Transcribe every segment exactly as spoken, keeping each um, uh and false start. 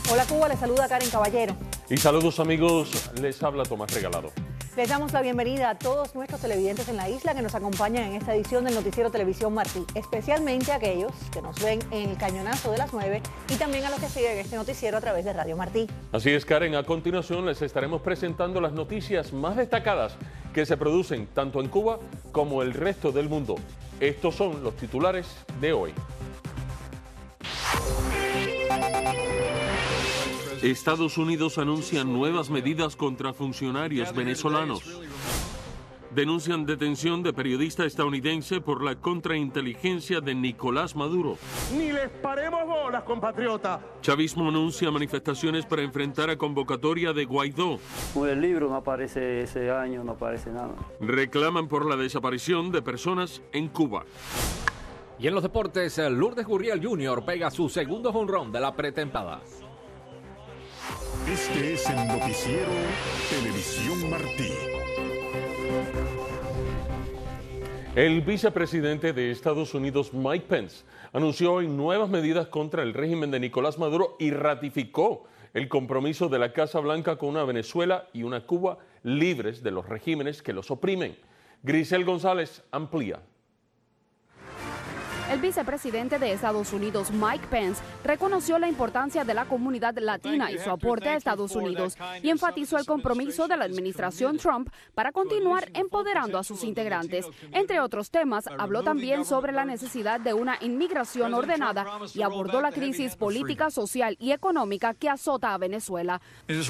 Hola Cuba, les saluda Karen Caballero. Y saludos amigos, les habla Tomás Regalado. Les damos la bienvenida a todos nuestros televidentes en la isla que nos acompañan en esta edición del Noticiero Televisión Martí, especialmente a aquellos que nos ven en el cañonazo de las nueve y también a los que siguen este noticiero a través de Radio Martí. Así es, Karen, a continuación les estaremos presentando las noticias más destacadas que se producen tanto en Cuba como el resto del mundo. Estos son los titulares de hoy. Estados Unidos anuncia nuevas medidas contra funcionarios venezolanos. Denuncian detención de periodista estadounidense por la contrainteligencia de Nicolás Maduro. Ni les paremos bolas, compatriota. Chavismo anuncia manifestaciones para enfrentar a convocatoria de Guaidó. El libro no aparece ese año, no aparece nada. Reclaman por la desaparición de personas en Cuba. Y en los deportes, Lourdes Gurriel junior pega su segundo jonrón de la pretemporada. Este es el Noticiero Televisión Martí. El vicepresidente de Estados Unidos, Mike Pence, anunció hoy nuevas medidas contra el régimen de Nicolás Maduro y ratificó el compromiso de la Casa Blanca con una Venezuela y una Cuba libres de los regímenes que los oprimen. Grisel González amplía. El vicepresidente de Estados Unidos, Mike Pence, reconoció la importancia de la comunidad latina y su aporte a Estados Unidos y enfatizó el compromiso de la administración Trump para continuar empoderando a sus integrantes. Entre otros temas, habló también sobre la necesidad de una inmigración ordenada y abordó la crisis política, social y económica que azota a Venezuela.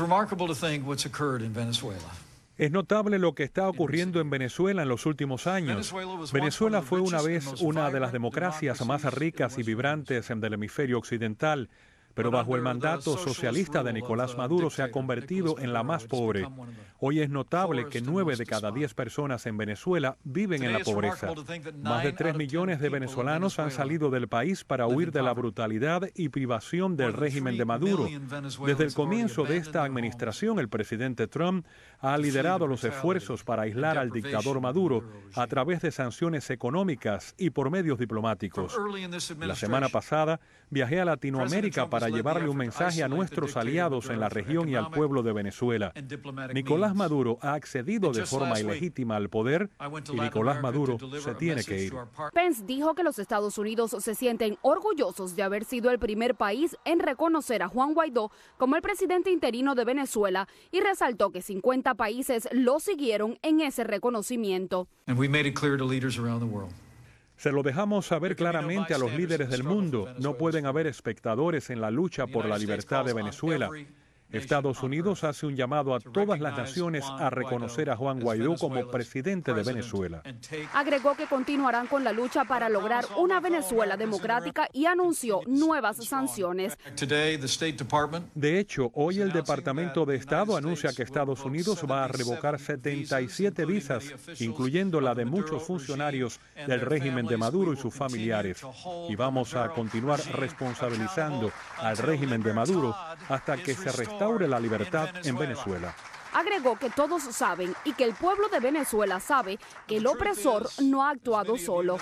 Es notable lo que está ocurriendo en Venezuela en los últimos años. Venezuela fue una vez una de las democracias más ricas y vibrantes del hemisferio occidental, pero bajo el mandato socialista de Nicolás Maduro se ha convertido en la más pobre. Hoy es notable que nueve de cada diez personas en Venezuela viven en la pobreza. Más de tres millones de venezolanos han salido del país para huir de la brutalidad y privación del régimen de Maduro. Desde el comienzo de esta administración, el presidente Trump ha liderado los esfuerzos para aislar al dictador Maduro a través de sanciones económicas y por medios diplomáticos. La semana pasada viajé a Latinoamérica para para llevarle un mensaje a nuestros aliados en la región y al pueblo de Venezuela. Nicolás Maduro ha accedido de forma ilegítima al poder y Nicolás Maduro se tiene que ir. Pence dijo que los Estados Unidos se sienten orgullosos de haber sido el primer país en reconocer a Juan Guaidó como el presidente interino de Venezuela y resaltó que cincuenta países lo siguieron en ese reconocimiento. Se lo dejamos saber claramente a los líderes del mundo. No pueden haber espectadores en la lucha por la libertad de Venezuela. Estados Unidos hace un llamado a todas las naciones a reconocer a Juan Guaidó como presidente de Venezuela. Agregó que continuarán con la lucha para lograr una Venezuela democrática y anunció nuevas sanciones. De hecho, hoy el Departamento de Estado anuncia que Estados Unidos va a revocar setenta y siete visas, incluyendo la de muchos funcionarios del régimen de Maduro y sus familiares. Y vamos a continuar responsabilizando al régimen de Maduro hasta que se restaure la libertad en Venezuela. Agregó que todos saben y que el pueblo de Venezuela sabe que el opresor no ha actuado solo.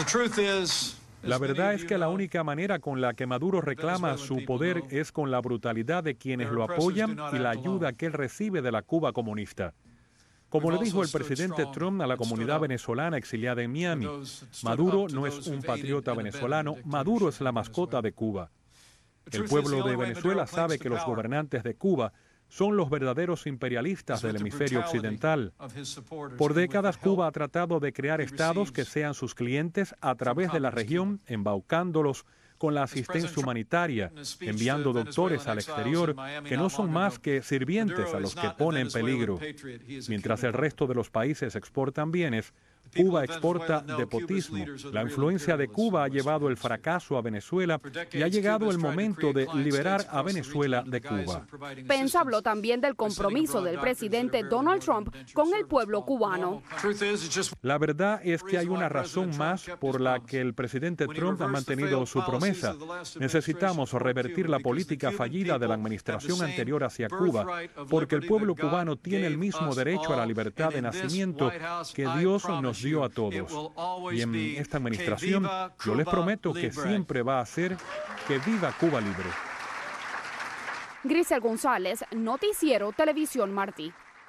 La verdad es que la única manera con la que Maduro reclama su poder es con la brutalidad de quienes lo apoyan y la ayuda que él recibe de la Cuba comunista. Como le dijo el presidente Trump a la comunidad venezolana exiliada en Miami, Maduro no es un patriota venezolano, Maduro es la mascota de Cuba. El pueblo de Venezuela sabe que los gobernantes de Cuba son los verdaderos imperialistas del hemisferio occidental. Por décadas, Cuba ha tratado de crear estados que sean sus clientes a través de la región, embaucándolos con la asistencia humanitaria, enviando doctores al exterior que no son más que sirvientes a los que pone en peligro. Mientras el resto de los países exportan bienes, Cuba exporta nepotismo. La influencia de Cuba ha llevado el fracaso a Venezuela y ha llegado el momento de liberar a Venezuela de Cuba. Pence habló también del compromiso del presidente Donald Trump con el pueblo cubano. La verdad es que hay una razón más por la que el presidente Trump ha mantenido su promesa. Necesitamos revertir la política fallida de la administración anterior hacia Cuba, porque el pueblo cubano tiene el mismo derecho a la libertad de nacimiento que Dios nos dio a todos. Y en esta administración yo les prometo que siempre va a ser que viva Cuba libre. Grisel González, Noticiero Televisión Martí.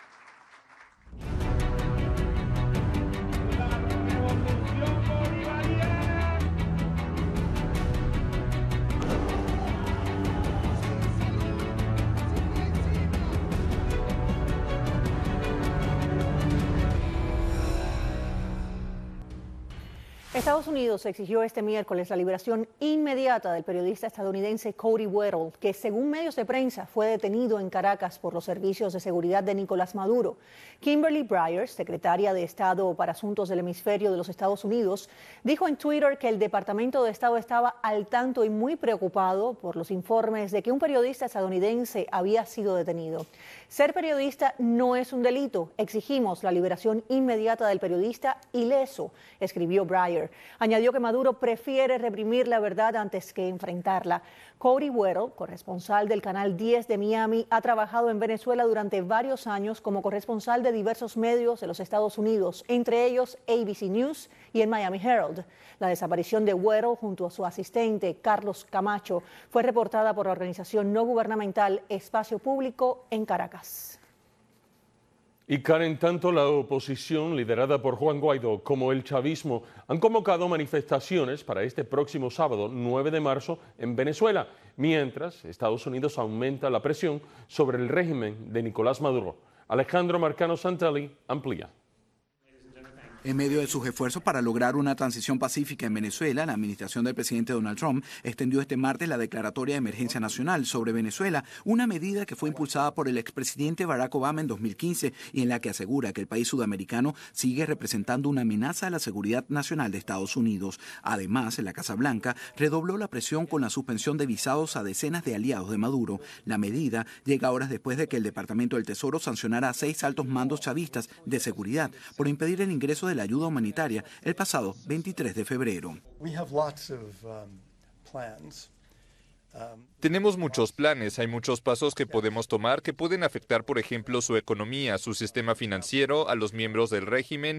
Estados Unidos exigió este miércoles la liberación inmediata del periodista estadounidense Cody Weddle, que según medios de prensa fue detenido en Caracas por los servicios de seguridad de Nicolás Maduro. Kimberly Byers, secretaria de Estado para Asuntos del Hemisferio de los Estados Unidos, dijo en Twitter que el Departamento de Estado estaba al tanto y muy preocupado por los informes de que un periodista estadounidense había sido detenido. Ser periodista no es un delito. Exigimos la liberación inmediata del periodista ileso, escribió Breyer. Añadió que Maduro prefiere reprimir la verdad antes que enfrentarla. Cody Weddle, corresponsal del Canal diez de Miami, ha trabajado en Venezuela durante varios años como corresponsal de diversos medios de los Estados Unidos, entre ellos A B C News y el Miami Herald. La desaparición de Weddle junto a su asistente, Carlos Camacho, fue reportada por la organización no gubernamental Espacio Público en Caracas. Y Karen, tanto la oposición liderada por Juan Guaidó como el chavismo han convocado manifestaciones para este próximo sábado, nueve de marzo, en Venezuela, mientras Estados Unidos aumenta la presión sobre el régimen de Nicolás Maduro. Alejandro Marcano Santelli amplía. En medio de sus esfuerzos para lograr una transición pacífica en Venezuela, la administración del presidente Donald Trump extendió este martes la declaratoria de emergencia nacional sobre Venezuela, una medida que fue impulsada por el expresidente Barack Obama en dos mil quince y en la que asegura que el país sudamericano sigue representando una amenaza a la seguridad nacional de Estados Unidos. Además, la Casa Blanca redobló la presión con la suspensión de visados a decenas de aliados de Maduro. La medida llega horas después de que el Departamento del Tesoro sancionara a seis altos mandos chavistas de seguridad por impedir el ingreso de la ayuda humanitaria el pasado veintitrés de febrero. Tenemos muchos planes, hay muchos pasos que podemos tomar que pueden afectar, por ejemplo, su economía, su sistema financiero, a los miembros del régimen.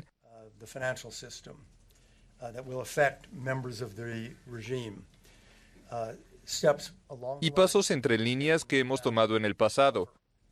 Y pasos entre líneas que hemos tomado en el pasado.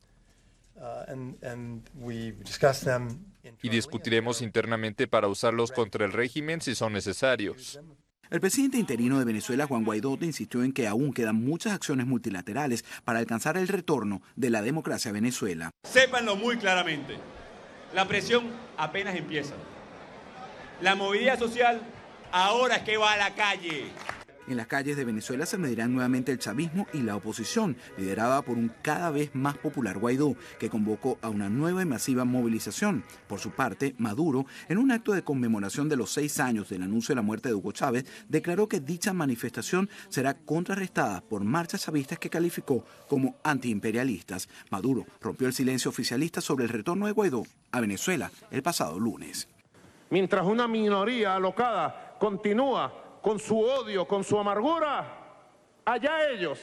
Y discutiremos internamente para usarlos contra el régimen si son necesarios. El presidente interino de Venezuela, Juan Guaidó, insistió en que aún quedan muchas acciones multilaterales para alcanzar el retorno de la democracia a Venezuela. Sépanlo muy claramente, la presión apenas empieza. La movida social ahora es que va a la calle. En las calles de Venezuela se medirán nuevamente el chavismo y la oposición, liderada por un cada vez más popular Guaidó, que convocó a una nueva y masiva movilización. Por su parte, Maduro, en un acto de conmemoración de los seis años del anuncio de la muerte de Hugo Chávez, declaró que dicha manifestación será contrarrestada por marchas chavistas que calificó como antiimperialistas. Maduro rompió el silencio oficialista sobre el retorno de Guaidó a Venezuela el pasado lunes. Mientras una minoría alocada continúa con su odio, con su amargura, allá ellos.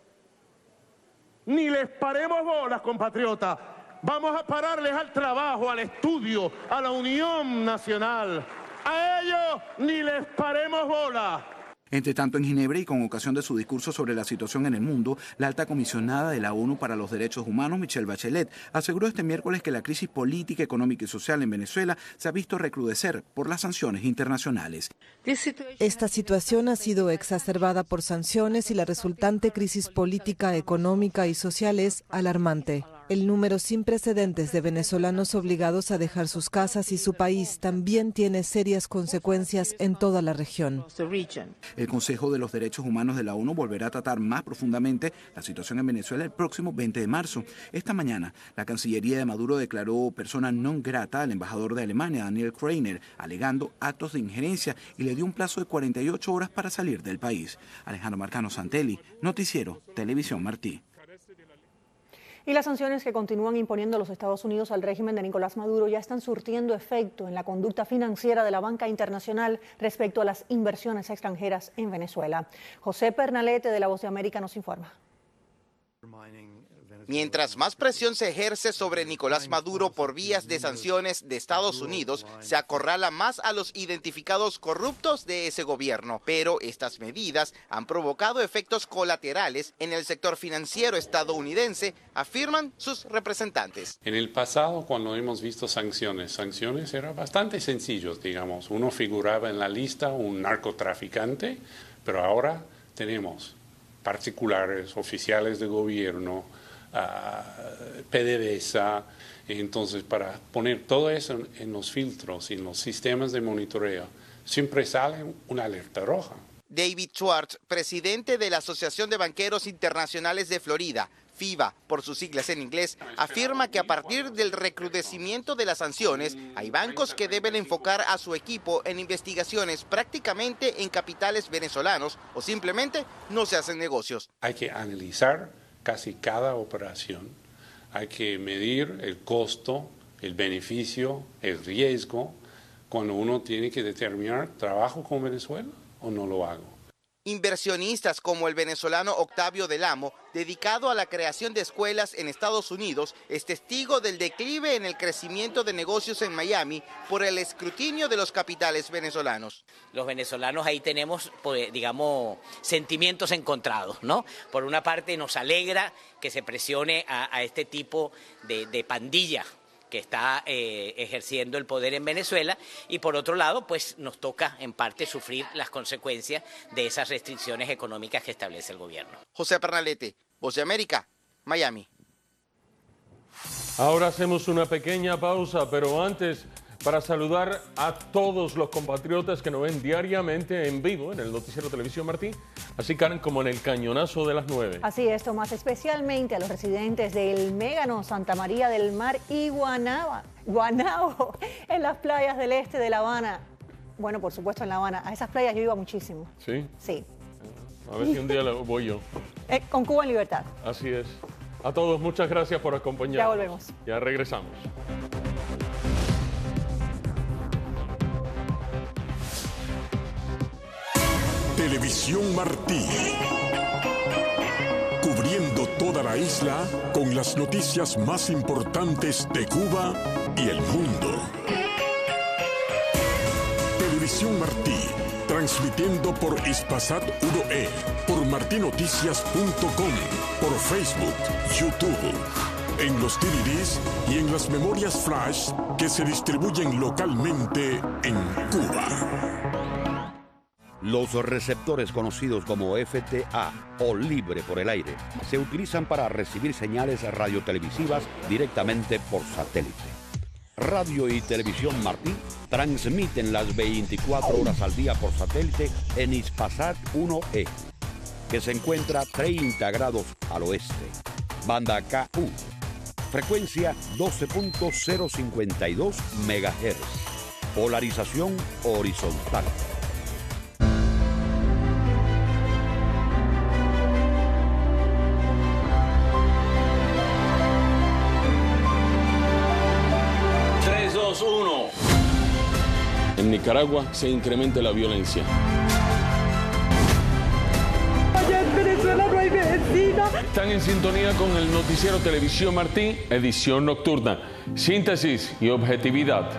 Ni les paremos bolas, compatriotas. Vamos a pararles al trabajo, al estudio, a la unión nacional. A ellos ni les paremos bolas. Entre tanto, en Ginebra y con ocasión de su discurso sobre la situación en el mundo, la alta comisionada de la ONU para los Derechos Humanos, Michelle Bachelet, aseguró este miércoles que la crisis política, económica y social en Venezuela se ha visto recrudecer por las sanciones internacionales. Esta situación ha sido exacerbada por sanciones y la resultante crisis política, económica y social es alarmante. El número sin precedentes de venezolanos obligados a dejar sus casas y su país también tiene serias consecuencias en toda la región. El Consejo de los Derechos Humanos de la ONU volverá a tratar más profundamente la situación en Venezuela el próximo veinte de marzo. Esta mañana, la Cancillería de Maduro declaró persona non grata al embajador de Alemania, Daniel Kreiner, alegando actos de injerencia y le dio un plazo de cuarenta y ocho horas para salir del país. Alejandro Marcano Santelli, Noticiero Televisión Martí. Y las sanciones que continúan imponiendo los Estados Unidos al régimen de Nicolás Maduro ya están surtiendo efecto en la conducta financiera de la banca internacional respecto a las inversiones extranjeras en Venezuela. José Pernalete de La Voz de América nos informa. Mientras más presión se ejerce sobre Nicolás Maduro por vías de sanciones de Estados Unidos, se acorrala más a los identificados corruptos de ese gobierno. Pero estas medidas han provocado efectos colaterales en el sector financiero estadounidense, afirman sus representantes. En el pasado, cuando hemos visto sanciones, sanciones eran bastante sencillos, digamos. Uno figuraba en la lista un narcotraficante, pero ahora tenemos particulares, oficiales de gobierno, uh, PDVSA. Entonces, para poner todo eso en, en los filtros y en los sistemas de monitoreo, siempre sale una alerta roja. David Schwartz, presidente de la Asociación de Banqueros Internacionales de Florida, FIBA, por sus siglas en inglés, afirma que a partir del recrudecimiento de las sanciones, hay bancos que deben enfocar a su equipo en investigaciones prácticamente en capitales venezolanos o simplemente no se hacen negocios. Hay que analizar casi cada operación, hay que medir el costo, el beneficio, el riesgo, cuando uno tiene que determinar, ¿trabajo con Venezuela o no lo hago? Inversionistas como el venezolano Octavio Del Amo, dedicado a la creación de escuelas en Estados Unidos, es testigo del declive en el crecimiento de negocios en Miami por el escrutinio de los capitales venezolanos. Los venezolanos ahí tenemos, pues, digamos, sentimientos encontrados, ¿no? Por una parte nos alegra que se presione a, a este tipo de, de pandilla que está eh, ejerciendo el poder en Venezuela, y por otro lado, pues nos toca en parte sufrir las consecuencias de esas restricciones económicas que establece el gobierno. José Pernalete, Voz de América, Miami. Ahora hacemos una pequeña pausa, pero antes, para saludar a todos los compatriotas que nos ven diariamente en vivo en el Noticiero Televisión Martí, así Karen, como en el Cañonazo de las nueve. Así es, Tomás, especialmente a los residentes del Mégano, Santa María del Mar y Guanaba, Guanabo, en las playas del este de La Habana. Bueno, por supuesto en La Habana. A esas playas yo iba muchísimo. ¿Sí? Sí. A ver si un día voy yo. Eh, con Cuba en libertad. Así es. A todos, muchas gracias por acompañarnos. Ya volvemos. Ya regresamos. Televisión Martí. Cubriendo toda la isla con las noticias más importantes de Cuba y el mundo. Televisión Martí. Transmitiendo por Hispasat uno E, por martinoticias punto com, por Facebook, YouTube, en los D V Ds y en las memorias flash que se distribuyen localmente en Cuba. Los receptores conocidos como F T A o libre por el aire se utilizan para recibir señales radiotelevisivas directamente por satélite. Radio y Televisión Martí transmiten las veinticuatro horas al día por satélite en Hispasat uno E, que se encuentra treinta grados al oeste. Banda K U, frecuencia doce punto cero cincuenta y dos megahertz, polarización horizontal. En Nicaragua se incrementa la violencia. Allá en Venezuela no hay medicina. Están en sintonía con el Noticiero Televisión Martí, edición nocturna. Síntesis y objetividad.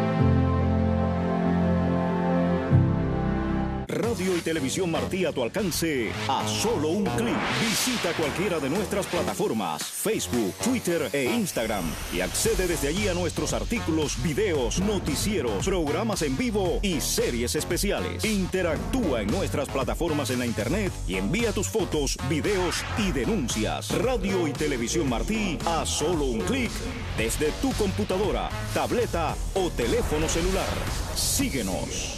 Radio y Televisión Martí a tu alcance a solo un clic. Visita cualquiera de nuestras plataformas, Facebook, Twitter e Instagram, y accede desde allí a nuestros artículos, videos, noticieros, programas en vivo y series especiales. Interactúa en nuestras plataformas en la internet y envía tus fotos, videos y denuncias. Radio y Televisión Martí a solo un clic desde tu computadora, tableta o teléfono celular. Síguenos.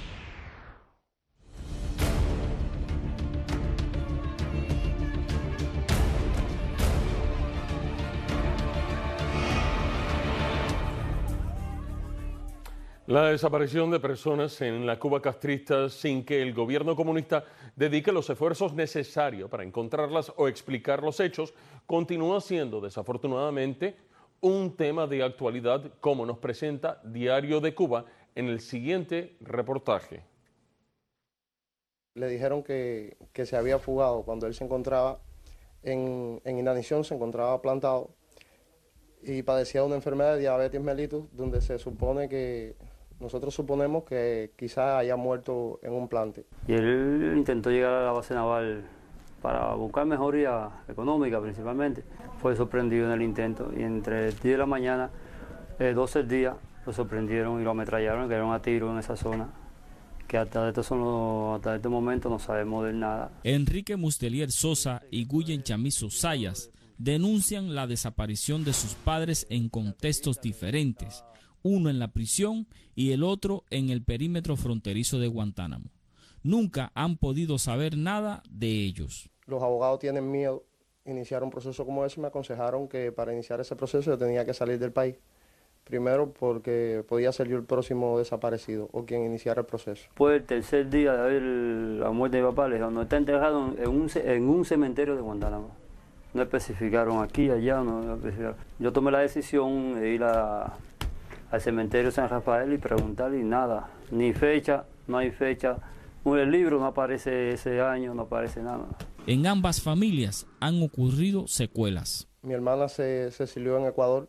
La desaparición de personas en la Cuba castrista sin que el gobierno comunista dedique los esfuerzos necesarios para encontrarlas o explicar los hechos continúa siendo desafortunadamente un tema de actualidad, como nos presenta Diario de Cuba en el siguiente reportaje. Le dijeron que, que se había fugado cuando él se encontraba en, en inanición, se encontraba plantado y padecía una enfermedad de diabetes mellitus, donde se supone que, nosotros suponemos que quizás haya muerto en un plante. Y él intentó llegar a la base naval para buscar mejoría económica principalmente. Fue sorprendido en el intento y entre diez de la mañana, eh, doce del día, lo sorprendieron y lo ametrallaron, que era un tiro en esa zona, que hasta, estos son los, hasta este momento no sabemos de nada. Enrique Mustelier Sosa y Guyen Chamizo Sayas denuncian la desaparición de sus padres en contextos diferentes, uno en la prisión y el otro en el perímetro fronterizo de Guantánamo. Nunca han podido saber nada de ellos. Los abogados tienen miedo de iniciar un proceso como ese y me aconsejaron que para iniciar ese proceso yo tenía que salir del país. Primero porque podía ser yo el próximo desaparecido o quien iniciara el proceso. Fue el tercer día de haber la muerte de mi papá, no está enterrado en un, en un cementerio de Guantánamo. No especificaron aquí, allá, no especificaron. Yo tomé la decisión de ir a, al cementerio San Rafael y preguntarle y nada, ni fecha, no hay fecha. En el libro no aparece ese año, no aparece nada. En ambas familias han ocurrido secuelas. Mi hermana se, se exilió en Ecuador.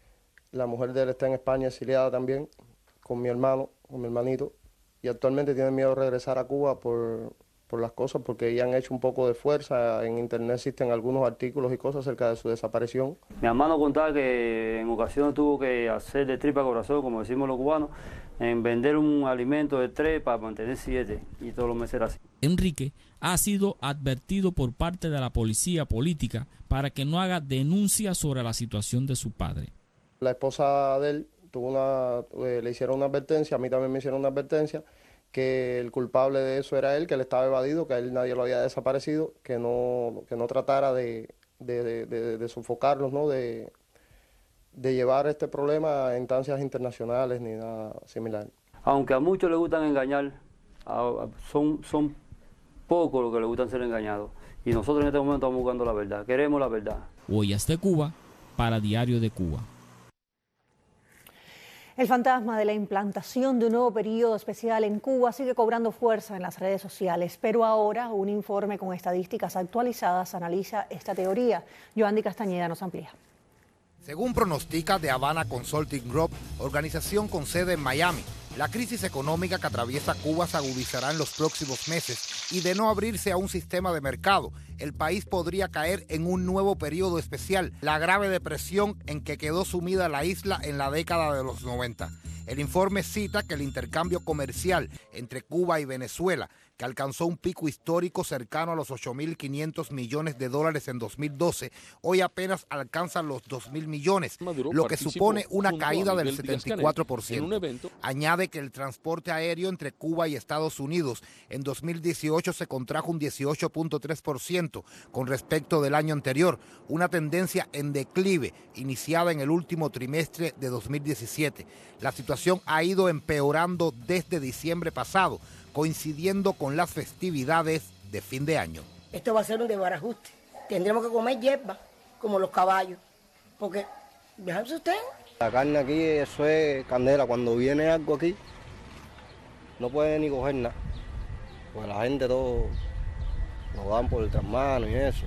La mujer de él está en España exiliada también, con mi hermano, con mi hermanito, y actualmente tiene miedo de regresar a Cuba por, por las cosas, porque ya han hecho un poco de fuerza. En internet existen algunos artículos y cosas acerca de su desaparición. Mi hermano contaba que en ocasiones tuvo que hacer de tripa corazón, como decimos los cubanos, en vender un alimento de tres para mantener siete, y todos los meses era así. Enrique ha sido advertido por parte de la policía política para que no haga denuncias sobre la situación de su padre. La esposa de él tuvo una, eh, le hicieron una advertencia, a mí también me hicieron una advertencia, que el culpable de eso era él, que él estaba evadido, que a él nadie lo había desaparecido, que no, que no tratara de, de, de, de, de sofocarlos, ¿no? de, de llevar este problema a instancias internacionales ni nada similar. Aunque a muchos les gustan engañar, a, a, son, son pocos los que les gustan ser engañados. Y nosotros en este momento estamos buscando la verdad, queremos la verdad. Huellas de Cuba para Diario de Cuba. El fantasma de la implantación de un nuevo periodo especial en Cuba sigue cobrando fuerza en las redes sociales, pero ahora un informe con estadísticas actualizadas analiza esta teoría. Yoandi Castañeda nos amplía. Según pronostica The Havana Consulting Group, organización con sede en Miami, la crisis económica que atraviesa Cuba se agudizará en los próximos meses y de no abrirse a un sistema de mercado, el país podría caer en un nuevo periodo especial, la grave depresión en que quedó sumida la isla en la década de los noventa. El informe cita que el intercambio comercial entre Cuba y Venezuela, que alcanzó un pico histórico cercano a los ocho mil quinientos millones de dólares en dos mil doce, hoy apenas alcanza los dos mil millones, lo que supone una caída del setenta y cuatro por ciento. Añade que el transporte aéreo entre Cuba y Estados Unidos en dos mil dieciocho se contrajo un dieciocho punto tres por ciento con respecto del año anterior, una tendencia en declive iniciada en el último trimestre de dos mil diecisiete. La situación ha ido empeorando desde diciembre pasado, coincidiendo con las festividades de fin de año. Esto va a ser un desbarajuste. Tendremos que comer hierba, como los caballos, porque, déjense ustedes. La carne aquí, eso es candela. Cuando viene algo aquí, no puede ni coger nada. Porque la gente todo lo dan por el trasmano y eso.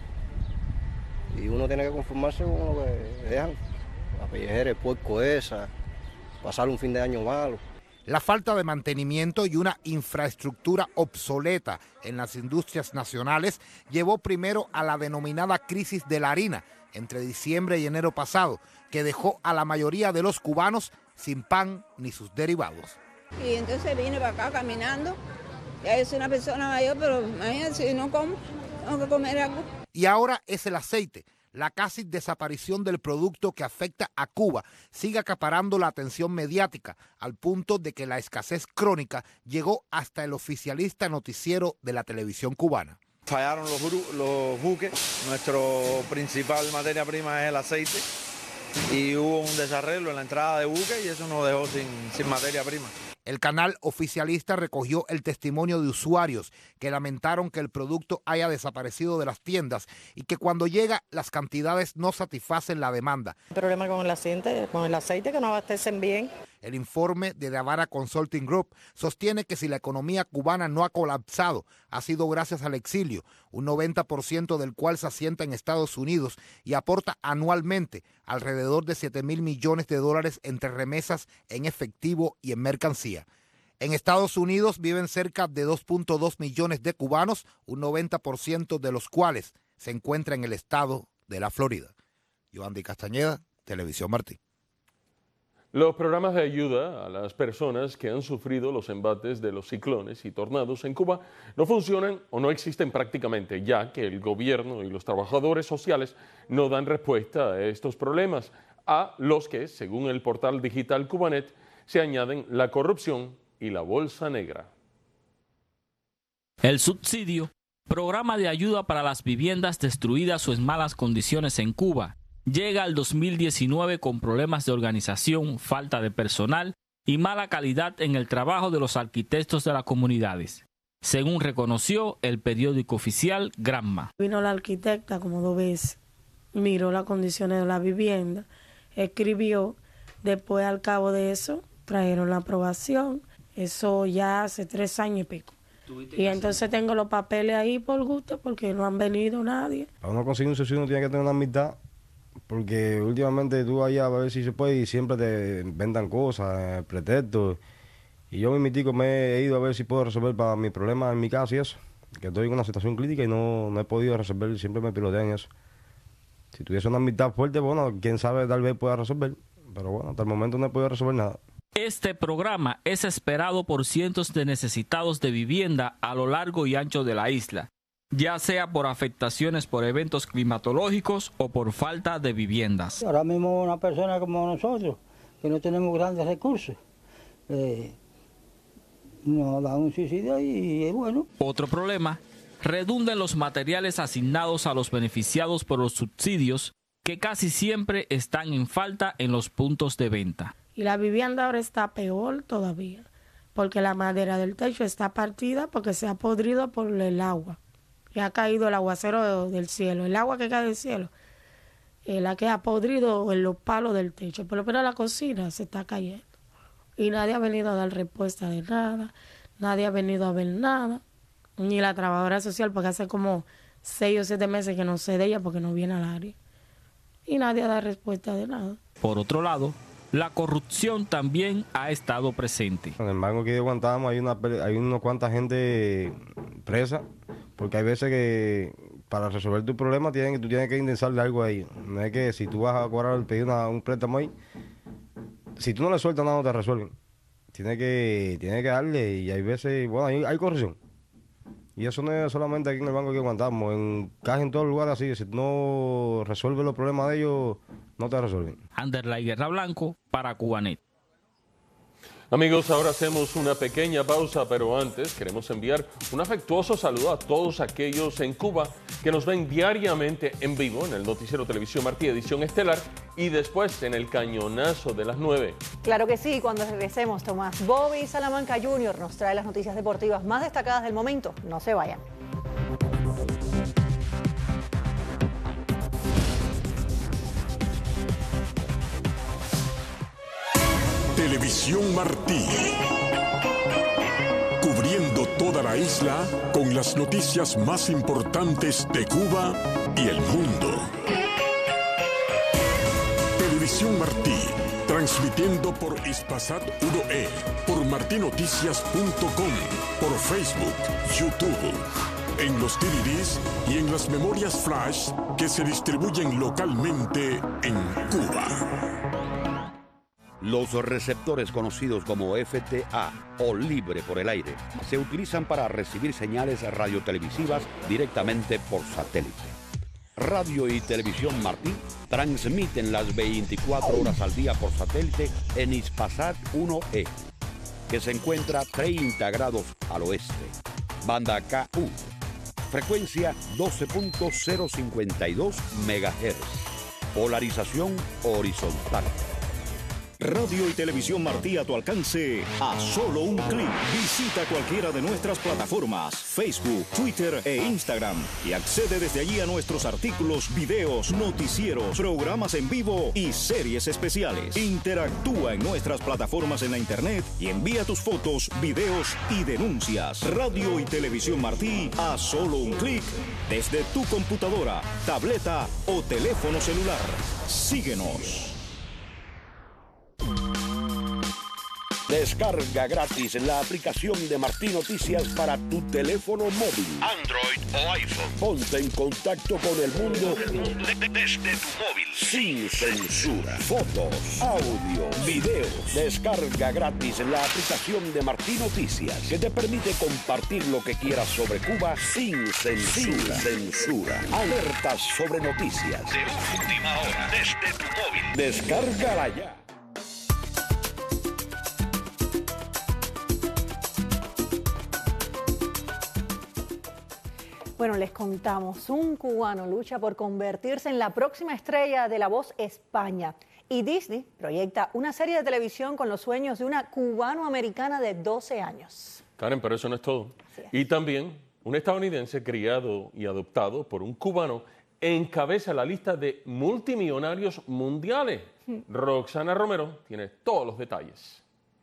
Y uno tiene que conformarse con lo que dejan. La pellejera, el puerco esa, pasar un fin de año malo. La falta de mantenimiento y una infraestructura obsoleta en las industrias nacionales llevó primero a la denominada crisis de la harina entre diciembre y enero pasado, que dejó a la mayoría de los cubanos sin pan ni sus derivados. Y entonces vine para acá caminando, ya yo soy una persona mayor, pero imagínense, si no como, tengo que comer algo. Y ahora es el aceite. La casi desaparición del producto que afecta a Cuba sigue acaparando la atención mediática, al punto de que la escasez crónica llegó hasta el oficialista noticiero de la televisión cubana. Fallaron los, los buques, nuestra principal materia prima es el aceite, y hubo un desarreglo en la entrada de buque y eso nos dejó sin, sin materia prima. El canal oficialista recogió el testimonio de usuarios que lamentaron que el producto haya desaparecido de las tiendas y que cuando llega las cantidades no satisfacen la demanda. El problema con el aceite, con el aceite que no abastecen bien. El informe de The Havana Consulting Group sostiene que si la economía cubana no ha colapsado, ha sido gracias al exilio, un noventa por ciento del cual se asienta en Estados Unidos y aporta anualmente alrededor de siete mil millones de dólares entre remesas en efectivo y en mercancía. En Estados Unidos viven cerca de dos punto dos millones de cubanos, un noventa por ciento de los cuales se encuentra en el estado de la Florida. Yoandi Castañeda, Televisión Martí. Los programas de ayuda a las personas que han sufrido los embates de los ciclones y tornados en Cuba no funcionan o no existen prácticamente, ya que el gobierno y los trabajadores sociales no dan respuesta a estos problemas, a los que, según el portal digital Cubanet, se añaden la corrupción y la bolsa negra. El subsidio, programa de ayuda para las viviendas destruidas o en malas condiciones en Cuba, llega al dos mil diecinueve con problemas de organización, falta de personal y mala calidad en el trabajo de los arquitectos de las comunidades, según reconoció el periódico oficial Granma. Vino la arquitecta como dos veces, miró las condiciones de la vivienda, escribió, después al cabo de eso trajeron la aprobación, eso ya hace tres años y pico. Y entonces tengo los papeles ahí por gusto porque no han venido nadie. Para uno conseguir un subsidio uno tiene que tener una amistad. Porque últimamente tú allá a ver si se puede y siempre te inventan cosas, pretextos. Y yo mismitico me he ido a ver si puedo resolver para mi problema en mi casa y eso. Que estoy en una situación crítica y no, no he podido resolver, siempre me pilotean eso. Si tuviese una amistad fuerte, bueno, quién sabe, tal vez pueda resolver. Pero bueno, hasta el momento no he podido resolver nada. Este programa es esperado por cientos de necesitados de vivienda a lo largo y ancho de la isla, ya sea por afectaciones por eventos climatológicos o por falta de viviendas. Ahora mismo una persona como nosotros, que no tenemos grandes recursos, eh, nos da un suicidio y es bueno. Otro problema redunda en los materiales asignados a los beneficiados por los subsidios, que casi siempre están en falta en los puntos de venta. Y la vivienda ahora está peor todavía, porque la madera del techo está partida porque se ha podrido por el agua. Y ha caído el aguacero del cielo, el agua que cae del cielo, eh, la que ha podrido en los palos del techo. Por lo menos la cocina se está cayendo. Y nadie ha venido a dar respuesta de nada, nadie ha venido a ver nada, ni la trabajadora social, porque hace como seis o siete meses que no sé de ella porque no viene al área. Y nadie da respuesta de nada. Por otro lado, la corrupción también ha estado presente. En el banco que de Guantánamo hay una hay unos cuantas gente presa, porque hay veces que para resolver tu problema tienen, tú tienes que indexarle algo a ellos. No es que si tú vas a cobrar, pedir una, un préstamo ahí, si tú no le sueltas nada no te resuelven. Tienes que, tiene que darle y hay veces, bueno, hay, hay corrupción. Y eso no es solamente aquí en el banco que aguantamos, en casi en todos los lugares así, si no resuelves los problemas de ellos, no te resuelven. Anderlay Guerra Blanco para Cubanet. Amigos, ahora hacemos una pequeña pausa, pero antes queremos enviar un afectuoso saludo a todos aquellos en Cuba que nos ven diariamente en vivo en el Noticiero Televisión Martí, edición estelar, y después en el Cañonazo de las nueve. Claro que sí, cuando regresemos, Tomás Bobby Salamanca junior nos trae las noticias deportivas más destacadas del momento. No se vayan. Televisión Martí. Cubriendo toda la isla con las noticias más importantes de Cuba y el mundo. Televisión Martí. Transmitiendo por Hispasat uno E, por martinoticias punto com, por Facebook, YouTube, en los D V Ds y en las memorias flash que se distribuyen localmente en Cuba. Los receptores conocidos como F T A o libre por el aire se utilizan para recibir señales radiotelevisivas directamente por satélite. Radio y Televisión Martí transmiten las veinticuatro horas al día por satélite en Hispasat uno E, que se encuentra treinta grados al oeste. Banda K U, frecuencia doce punto cero cincuenta y dos megahertz. Polarización horizontal. Radio y Televisión Martí a tu alcance a solo un clic. Visita cualquiera de nuestras plataformas, Facebook, Twitter e Instagram y accede desde allí a nuestros artículos, videos, noticieros, programas en vivo y series especiales. Interactúa en nuestras plataformas en la internet y envía tus fotos, videos y denuncias. Radio y Televisión Martí a solo un clic desde tu computadora, tableta o teléfono celular. Síguenos. Descarga gratis la aplicación de Martí Noticias para tu teléfono móvil, Android o iPhone. Ponte en contacto con el mundo de- de- desde tu móvil. sin censura. Fotos, audio, videos. Descarga gratis la aplicación de Martí Noticias que te permite compartir lo que quieras sobre Cuba sin censura. Sin censura. Alertas sobre noticias. De última hora, desde tu móvil. Descárgala ya. Bueno, les contamos, un cubano lucha por convertirse en la próxima estrella de La Voz España. Y Disney proyecta una serie de televisión con los sueños de una cubano-americana de doce años. Karen, pero eso no es todo. Y también un estadounidense criado y adoptado por un cubano encabeza la lista de multimillonarios mundiales. Hmm. Roxana Romero tiene todos los detalles.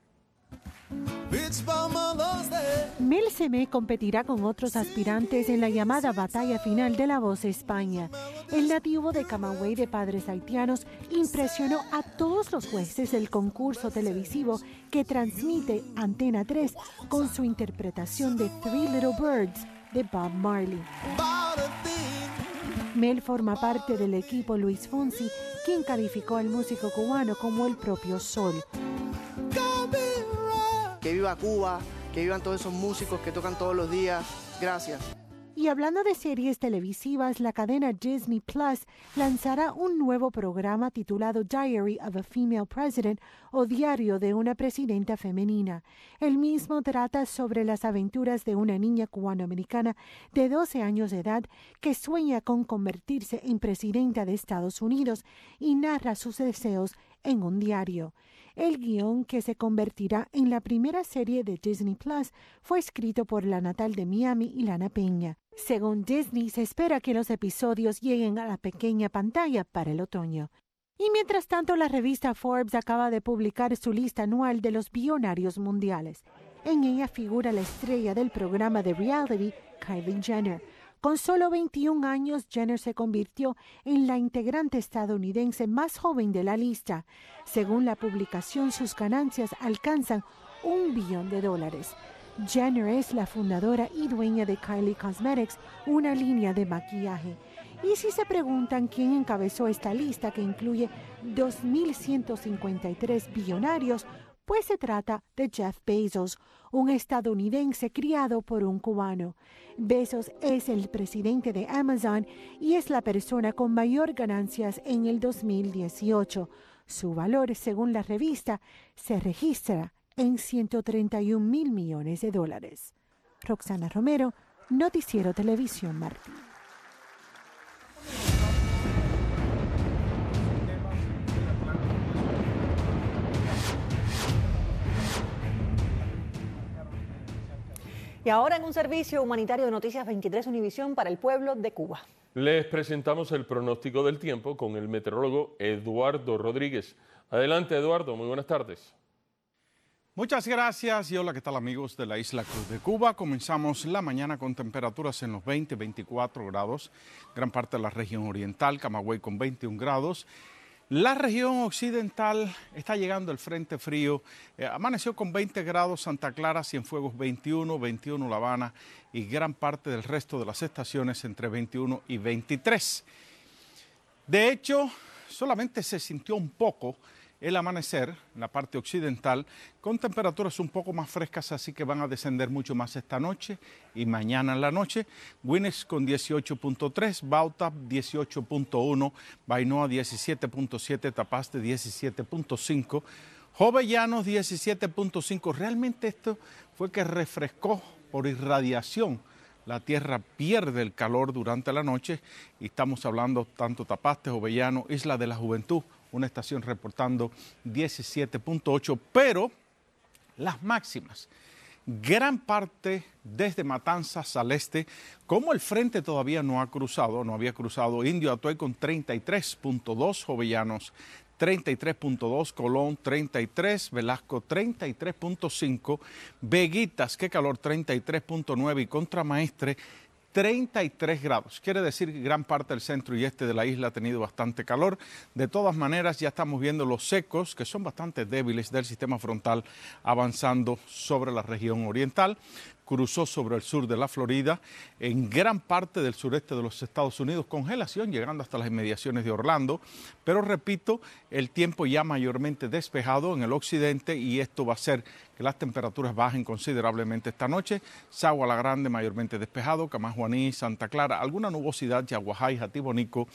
Mel Semé competirá con otros aspirantes en la llamada batalla final de La Voz España. El nativo de Camagüey de padres haitianos impresionó a todos los jueces del concurso televisivo que transmite Antena tres con su interpretación de Three Little Birds de Bob Marley. Mel forma parte del equipo Luis Fonsi, quien calificó al músico cubano como el propio sol. Que viva Cuba, que vivan todos esos músicos que tocan todos los días. Gracias. Y hablando de series televisivas, la cadena Disney Plus lanzará un nuevo programa titulado Diary of a Female President o Diario de una Presidenta Femenina. El mismo trata sobre las aventuras de una niña cubanoamericana de doce años de edad que sueña con convertirse en presidenta de Estados Unidos y narra sus deseos en un diario. El guión, que se convertirá en la primera serie de Disney Plus, fue escrito por la natal de Miami, Ilana Peña. Según Disney, se espera que los episodios lleguen a la pequeña pantalla para el otoño. Y mientras tanto, la revista Forbes acaba de publicar su lista anual de los billonarios mundiales. En ella figura la estrella del programa de reality, Kylie Jenner. Con solo veintiún años, Jenner se convirtió en la integrante estadounidense más joven de la lista. Según la publicación, sus ganancias alcanzan un billón de dólares. Jenner es la fundadora y dueña de Kylie Cosmetics, una línea de maquillaje. Y si se preguntan quién encabezó esta lista, que incluye dos mil ciento cincuenta y tres billonarios, pues se trata de Jeff Bezos, un estadounidense criado por un cubano. Bezos es el presidente de Amazon y es la persona con mayor ganancias en el dos mil dieciocho. Su valor, según la revista, se registra en ciento treinta y un mil millones de dólares. Roxana Romero, Noticiero Televisión Martí. Y ahora en un servicio humanitario de Noticias veintitrés Univisión para el pueblo de Cuba. Les presentamos el pronóstico del tiempo con el meteorólogo Eduardo Rodríguez. Adelante, Eduardo, muy buenas tardes. Muchas gracias y hola, ¿qué tal amigos de la Isla Cruz de Cuba? Comenzamos la mañana con temperaturas en los veinte, veinticuatro grados, gran parte de la región oriental, Camagüey con veintiún grados. La región occidental está llegando el frente frío, eh, amaneció con veinte grados Santa Clara, Cienfuegos veintiuno, veintiuno La Habana y gran parte del resto de las estaciones entre veintiuno y veintitrés. De hecho, solamente se sintió un poco el amanecer en la parte occidental con temperaturas un poco más frescas, así que van a descender mucho más esta noche y mañana en la noche. Winnex con dieciocho punto tres, Bauta dieciocho punto uno, Bainoa diecisiete punto siete, Tapaste diecisiete punto cinco, Jovellanos diecisiete punto cinco. Realmente esto fue que refrescó por irradiación la tierra pierde el calor durante la noche y estamos hablando tanto Tapastes, Jovellano, Isla de la Juventud, una estación reportando diecisiete punto ocho, pero las máximas, gran parte desde Matanzas al este, como el frente todavía no ha cruzado, no había cruzado Indio Atuay con treinta y tres punto dos, Jovellanos treinta y tres punto dos, Colón treinta y tres, Velasco treinta y tres punto cinco, Veguitas, qué calor, treinta y tres punto nueve y Contramaestre treinta y tres grados. Quiere decir que gran parte del centro y este de la isla ha tenido bastante calor. De todas maneras, ya estamos viendo los secos, que son bastante débiles del sistema frontal, avanzando sobre la región oriental. Cruzó sobre el sur de la Florida, en gran parte del sureste de los Estados Unidos, congelación llegando hasta las inmediaciones de Orlando, pero repito, el tiempo ya mayormente despejado en el occidente y esto va a hacer que las temperaturas bajen considerablemente esta noche. Sagua la Grande mayormente despejado, Camajuaní, Santa Clara, alguna nubosidad, Yaguajay, Jatibonico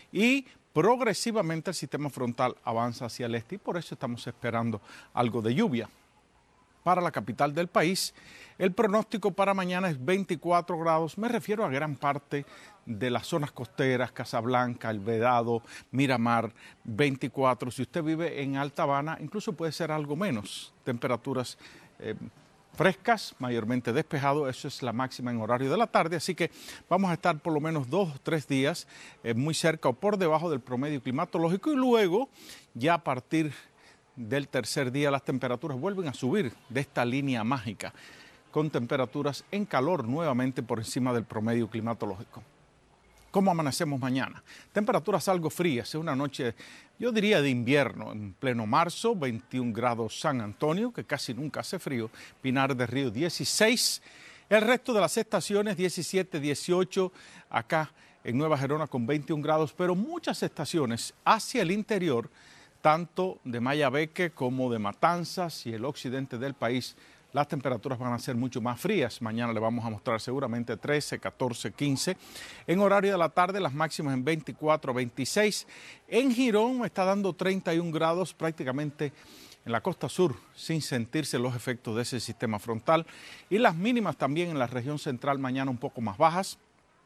y progresivamente el sistema frontal avanza hacia el este y por eso estamos esperando algo de lluvia. Para la capital del país, el pronóstico para mañana es veinticuatro grados, me refiero a gran parte de las zonas costeras, Casablanca, El Vedado, Miramar, veinticuatro. Si usted vive en Alta Habana, incluso puede ser algo menos, temperaturas eh, frescas, mayormente despejado, eso es la máxima en horario de la tarde, así que vamos a estar por lo menos dos o tres días eh, muy cerca o por debajo del promedio climatológico y luego ya a partir del tercer día las temperaturas vuelven a subir de esta línea mágica, con temperaturas en calor nuevamente por encima del promedio climatológico. ¿Cómo amanecemos mañana? Temperaturas algo frías, es una noche, yo diría de invierno, en pleno marzo, veintiún grados San Antonio, que casi nunca hace frío, Pinar del Río dieciséis, el resto de las estaciones diecisiete, dieciocho, acá en Nueva Gerona con veintiún grados, pero muchas estaciones hacia el interior, tanto de Mayabeque como de Matanzas y el occidente del país, las temperaturas van a ser mucho más frías. Mañana le vamos a mostrar seguramente trece, catorce, quince. En horario de la tarde, las máximas en veinticuatro, veintiséis. En Girón me está dando treinta y un grados prácticamente en la costa sur, sin sentirse los efectos de ese sistema frontal. Y las mínimas también en la región central mañana un poco más bajas.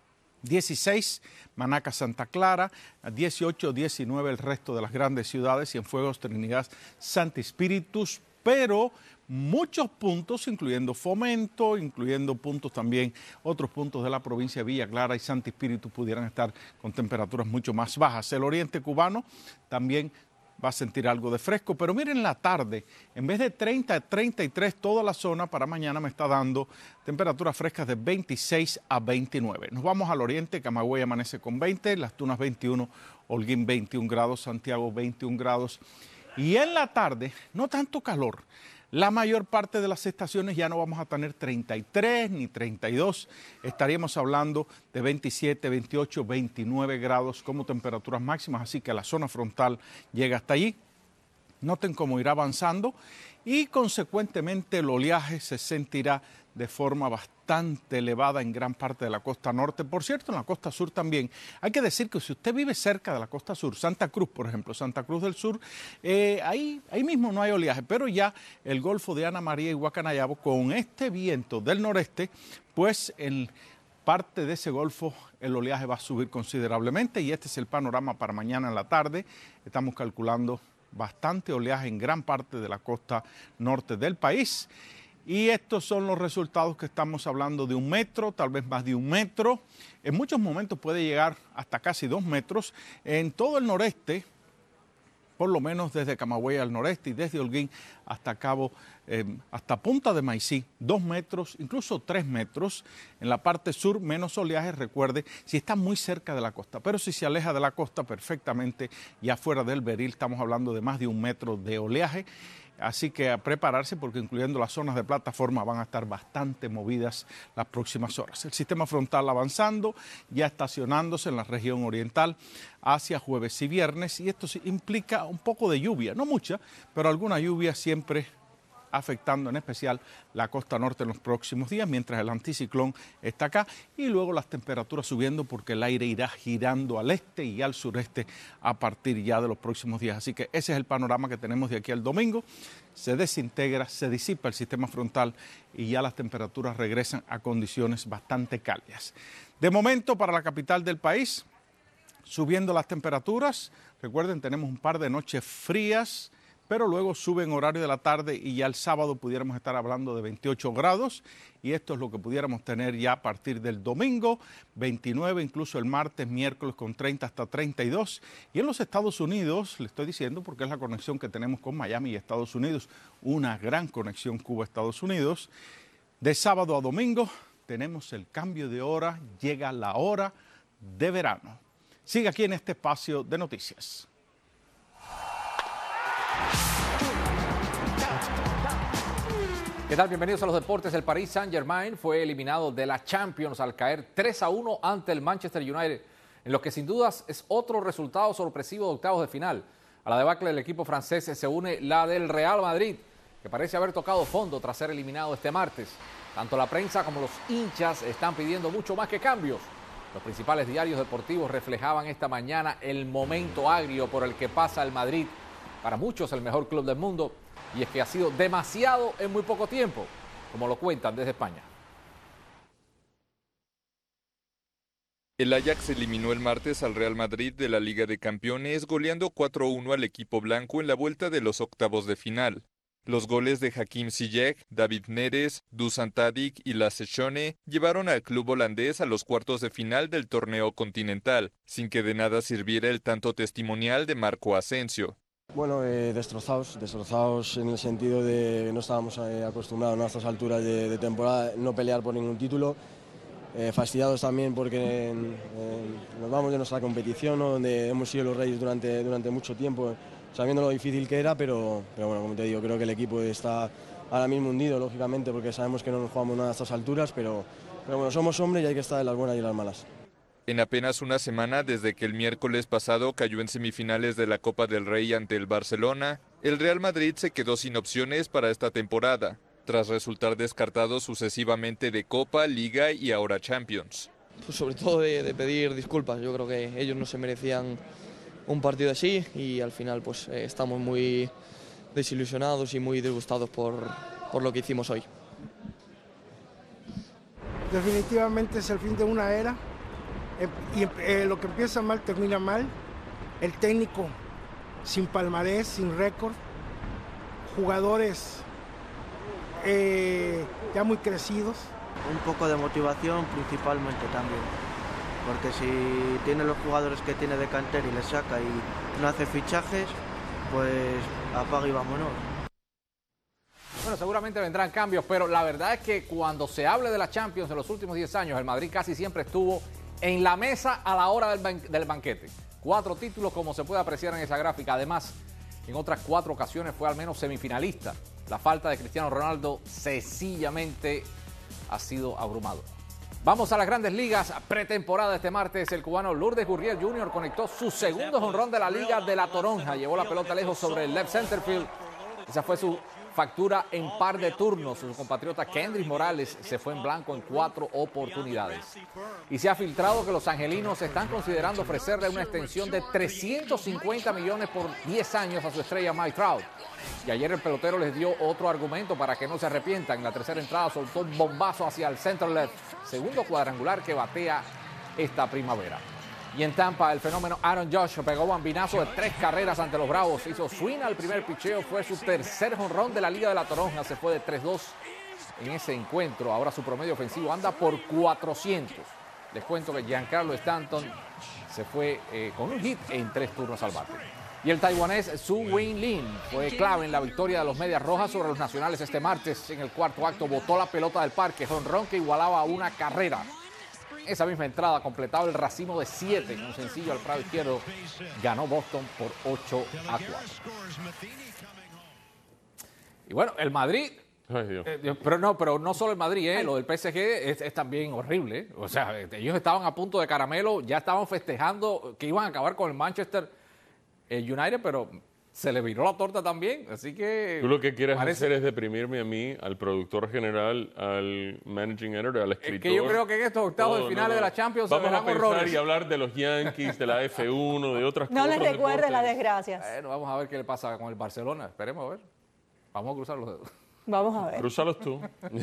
dieciséis, Manaca, Santa Clara, dieciocho, diecinueve el resto de las grandes ciudades, Cienfuegos, Trinidad, Santi Espíritus, pero muchos puntos, incluyendo Fomento, incluyendo puntos también, otros puntos de la provincia de Villa Clara y Santi Espíritu pudieran estar con temperaturas mucho más bajas. El oriente cubano también va a sentir algo de fresco, pero miren la tarde, en vez de treinta, treinta y tres toda la zona, para mañana me está dando temperaturas frescas de veintiséis a veintinueve. Nos vamos al oriente, Camagüey amanece con veinte, Las Tunas veintiuno, Holguín veintiún grados, Santiago veintiún grados. Y en la tarde, no tanto calor, la mayor parte de las estaciones ya no vamos a tener treinta y tres ni treinta y dos, estaríamos hablando de veintisiete, veintiocho, veintinueve grados como temperaturas máximas, así que la zona frontal llega hasta allí. Noten cómo irá avanzando y consecuentemente el oleaje se sentirá de forma bastante elevada en gran parte de la costa norte. Por cierto, en la costa sur también. Hay que decir que si usted vive cerca de la costa sur, Santa Cruz, por ejemplo, Santa Cruz del Sur, eh, ahí, ahí mismo no hay oleaje, pero ya el Golfo de Ana María y Guacanayabo, con este viento del noreste, pues en parte de ese golfo el oleaje va a subir considerablemente y este es el panorama para mañana en la tarde. Estamos calculando bastante oleaje en gran parte de la costa norte del país. Y estos son los resultados que estamos hablando de un metro, tal vez más de un metro. En muchos momentos puede llegar hasta casi dos metros. En todo el noreste, por lo menos desde Camagüey al noreste y desde Holguín hasta Cabo, eh, hasta Punta de Maicí, dos metros, incluso tres metros. En la parte sur, menos oleaje, recuerde, si está muy cerca de la costa. Pero si se aleja de la costa perfectamente, ya fuera del Beril, estamos hablando de más de un metro de oleaje. Así que a prepararse porque incluyendo las zonas de plataforma van a estar bastante movidas las próximas horas. El sistema frontal avanzando, ya estacionándose en la región oriental hacia jueves y viernes y esto implica un poco de lluvia, no mucha, pero alguna lluvia siempre afectando en especial la costa norte en los próximos días, mientras el anticiclón está acá, y luego las temperaturas subiendo porque el aire irá girando al este y al sureste a partir ya de los próximos días. Así que ese es el panorama que tenemos de aquí al domingo. Se desintegra, se disipa el sistema frontal y ya las temperaturas regresan a condiciones bastante cálidas. De momento, para la capital del país, subiendo las temperaturas. Recuerden, tenemos un par de noches frías, pero luego sube en horario de la tarde y ya el sábado pudiéramos estar hablando de veintiocho grados, y esto es lo que pudiéramos tener ya a partir del domingo, veintinueve, incluso el martes, miércoles con treinta hasta treinta y dos. Y en los Estados Unidos, le estoy diciendo porque es la conexión que tenemos con Miami y Estados Unidos, una gran conexión Cuba-Estados Unidos. De sábado a domingo tenemos el cambio de hora, llega la hora de verano. Sigue aquí en este espacio de noticias. ¿Qué tal? Bienvenidos a los deportes. El Paris Saint-Germain fue eliminado de la Champions al caer tres a uno ante el Manchester United, en lo que sin dudas es otro resultado sorpresivo de octavos de final. A la debacle del equipo francés se une la del Real Madrid, que parece haber tocado fondo tras ser eliminado este martes. Tanto la prensa como los hinchas están pidiendo mucho más que cambios. Los principales diarios deportivos reflejaban esta mañana el momento agrio por el que pasa el Madrid, para muchos el mejor club del mundo, y es que ha sido demasiado en muy poco tiempo, como lo cuentan desde España. El Ajax eliminó el martes al Real Madrid de la Liga de Campeones, goleando cuatro a uno al equipo blanco en la vuelta de los octavos de final. Los goles de Hakim Ziyech, David Neres, Dusan Tadic y Lasse Schöne llevaron al club holandés a los cuartos de final del torneo continental, sin que de nada sirviera el tanto testimonial de Marco Asensio. Bueno, eh, destrozados, destrozados en el sentido de que no estábamos eh, acostumbrados, ¿no?, a estas alturas de, de temporada no pelear por ningún título. Eh, fastidiados también porque en, en, nos vamos de nuestra competición, ¿no?, donde hemos sido los reyes durante, durante mucho tiempo, sabiendo lo difícil que era, pero, pero bueno, como te digo, creo que el equipo está ahora mismo hundido, lógicamente, porque sabemos que no nos jugamos nada a estas alturas, pero, pero bueno, somos hombres y hay que estar en las buenas y en las malas. En apenas una semana desde que el miércoles pasado cayó en semifinales de la Copa del Rey ante el Barcelona, el Real Madrid se quedó sin opciones para esta temporada, tras resultar descartado sucesivamente de Copa, Liga y ahora Champions. Pues sobre todo de, de pedir disculpas, yo creo que ellos no se merecían un partido así y al final pues eh, estamos muy desilusionados y muy disgustados por, por lo que hicimos hoy. Definitivamente es el fin de una era eh, y eh, lo que empieza mal termina mal. El técnico sin palmarés, sin récord, jugadores eh, ya muy crecidos. Un poco de motivación principalmente también, porque si tiene los jugadores que tiene de cantera y les saca y no hace fichajes, pues apaga y vámonos. Bueno, seguramente vendrán cambios, pero la verdad es que cuando se hable de la Champions en los últimos diez años, el Madrid casi siempre estuvo en la mesa a la hora del, ban del banquete. Cuatro títulos, como se puede apreciar en esa gráfica. Además, en otras cuatro ocasiones fue al menos semifinalista. La falta de Cristiano Ronaldo sencillamente ha sido abrumador. Vamos a las Grandes Ligas. Pretemporada este martes. El cubano Lourdes Gurriel junior conectó su segundo jonrón de la Liga de la Toronja. Llevó la pelota lejos sobre el left center field. Esa fue su factura en par de turnos. Su compatriota Kendrys Morales se fue en blanco en cuatro oportunidades. Y se ha filtrado que los angelinos están considerando ofrecerle una extensión de trescientos cincuenta millones por diez años a su estrella Mike Trout. Y ayer el pelotero les dio otro argumento para que no se arrepientan. En la tercera entrada soltó un bombazo hacia el center left, segundo cuadrangular que batea esta primavera. Y en Tampa, el fenómeno Aaron Judge pegó bambinazo de tres carreras ante los Bravos. Hizo swing al primer picheo, fue su tercer jonrón de la Liga de la Toronja. Se fue de tres dos en ese encuentro. Ahora su promedio ofensivo anda por cuatrocientos. Les cuento que Giancarlo Stanton se fue eh, con un hit en tres turnos al bate. Y el taiwanés Su Win Lin fue clave en la victoria de los Medias Rojas sobre los Nacionales este martes. En el cuarto acto botó la pelota del parque, jonrón que igualaba a una carrera. Esa misma entrada completaba el racimo de siete en un sencillo al prado izquierdo. Ganó Boston por ocho a cuatro. Y bueno, el Madrid... Ay, eh, pero no, pero no solo el Madrid, eh, lo del P S G es, es también horrible. Eh. O sea, ellos estaban a punto de caramelo, ya estaban festejando que iban a acabar con el Manchester United, pero se le viró la torta también, así que... Tú lo que quieres parece... hacer es deprimirme a mí, al productor general, al managing editor, al escritor. Es que yo creo que en estos octavos no, de finales no, no. de la Champions Vamos se verán a pensar horrores. y hablar de los Yankees, de la F uno, de otras No cosas. les recuerdes las desgracias. Bueno, vamos a ver qué le pasa con el Barcelona. Esperemos a ver. Vamos a cruzar los dedos. Vamos a ver. Crúzalos tú.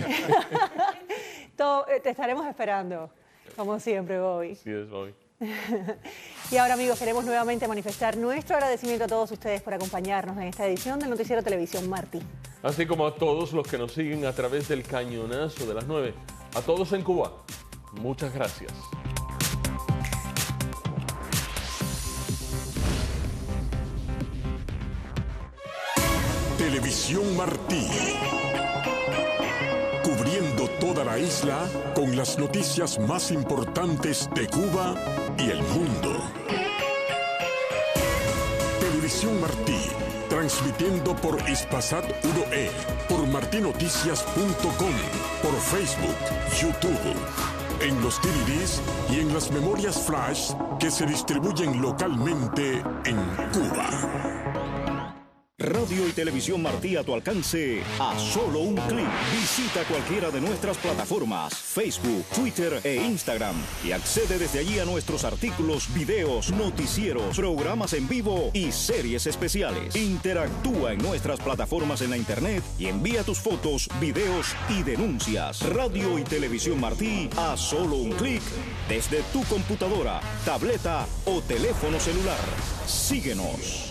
Todo, eh, te estaremos esperando, como siempre, Bobby. Sí es, Bobby. Y ahora, amigos, queremos nuevamente manifestar nuestro agradecimiento a todos ustedes por acompañarnos en esta edición del Noticiero Televisión Martí. Así como a todos los que nos siguen a través del cañonazo de las nueve. A todos en Cuba, muchas gracias. Televisión Martí. Cubriendo toda la isla con las noticias más importantes de Cuba y el mundo. Televisión Martí, transmitiendo por Ispasat uno E, por martinoticias punto com, por Facebook, YouTube, en los D V Ds y en las memorias flash que se distribuyen localmente en Cuba. Radio y Televisión Martí a tu alcance a solo un clic. Visita cualquiera de nuestras plataformas, Facebook, Twitter e Instagram y accede desde allí a nuestros artículos, videos, noticieros, programas en vivo y series especiales. Interactúa en nuestras plataformas en la internet y envía tus fotos, videos y denuncias. Radio y Televisión Martí a solo un clic desde tu computadora, tableta o teléfono celular. Síguenos.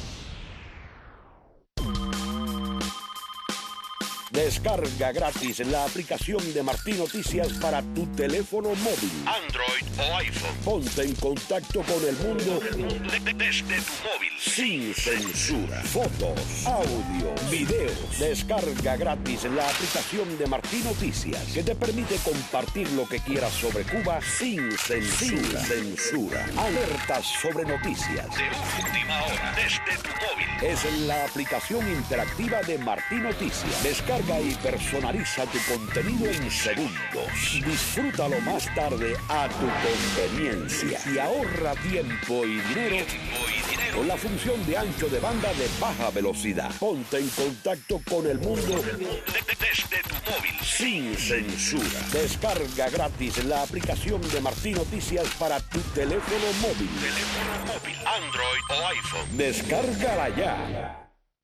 Descarga gratis la aplicación de Martí Noticias para tu teléfono móvil, Android o iPhone. Ponte en contacto con el mundo desde tu móvil. Sin censura. Fotos, audio, videos. Descarga gratis la aplicación de Martí Noticias que te permite compartir lo que quieras sobre Cuba sin censura. Sin censura. Alertas sobre noticias de última hora desde tu móvil. Es la aplicación interactiva de Martí Noticias. Descarga y personaliza tu contenido en segundos. Disfrútalo más tarde a tu conveniencia y ahorra tiempo y dinero con la función de ancho de banda de baja velocidad. Ponte en contacto con el mundo desde tu móvil. Sin censura. Descarga gratis la aplicación de Martí Noticias para tu teléfono móvil. Teléfono móvil, Android o iPhone. Descárgala ya.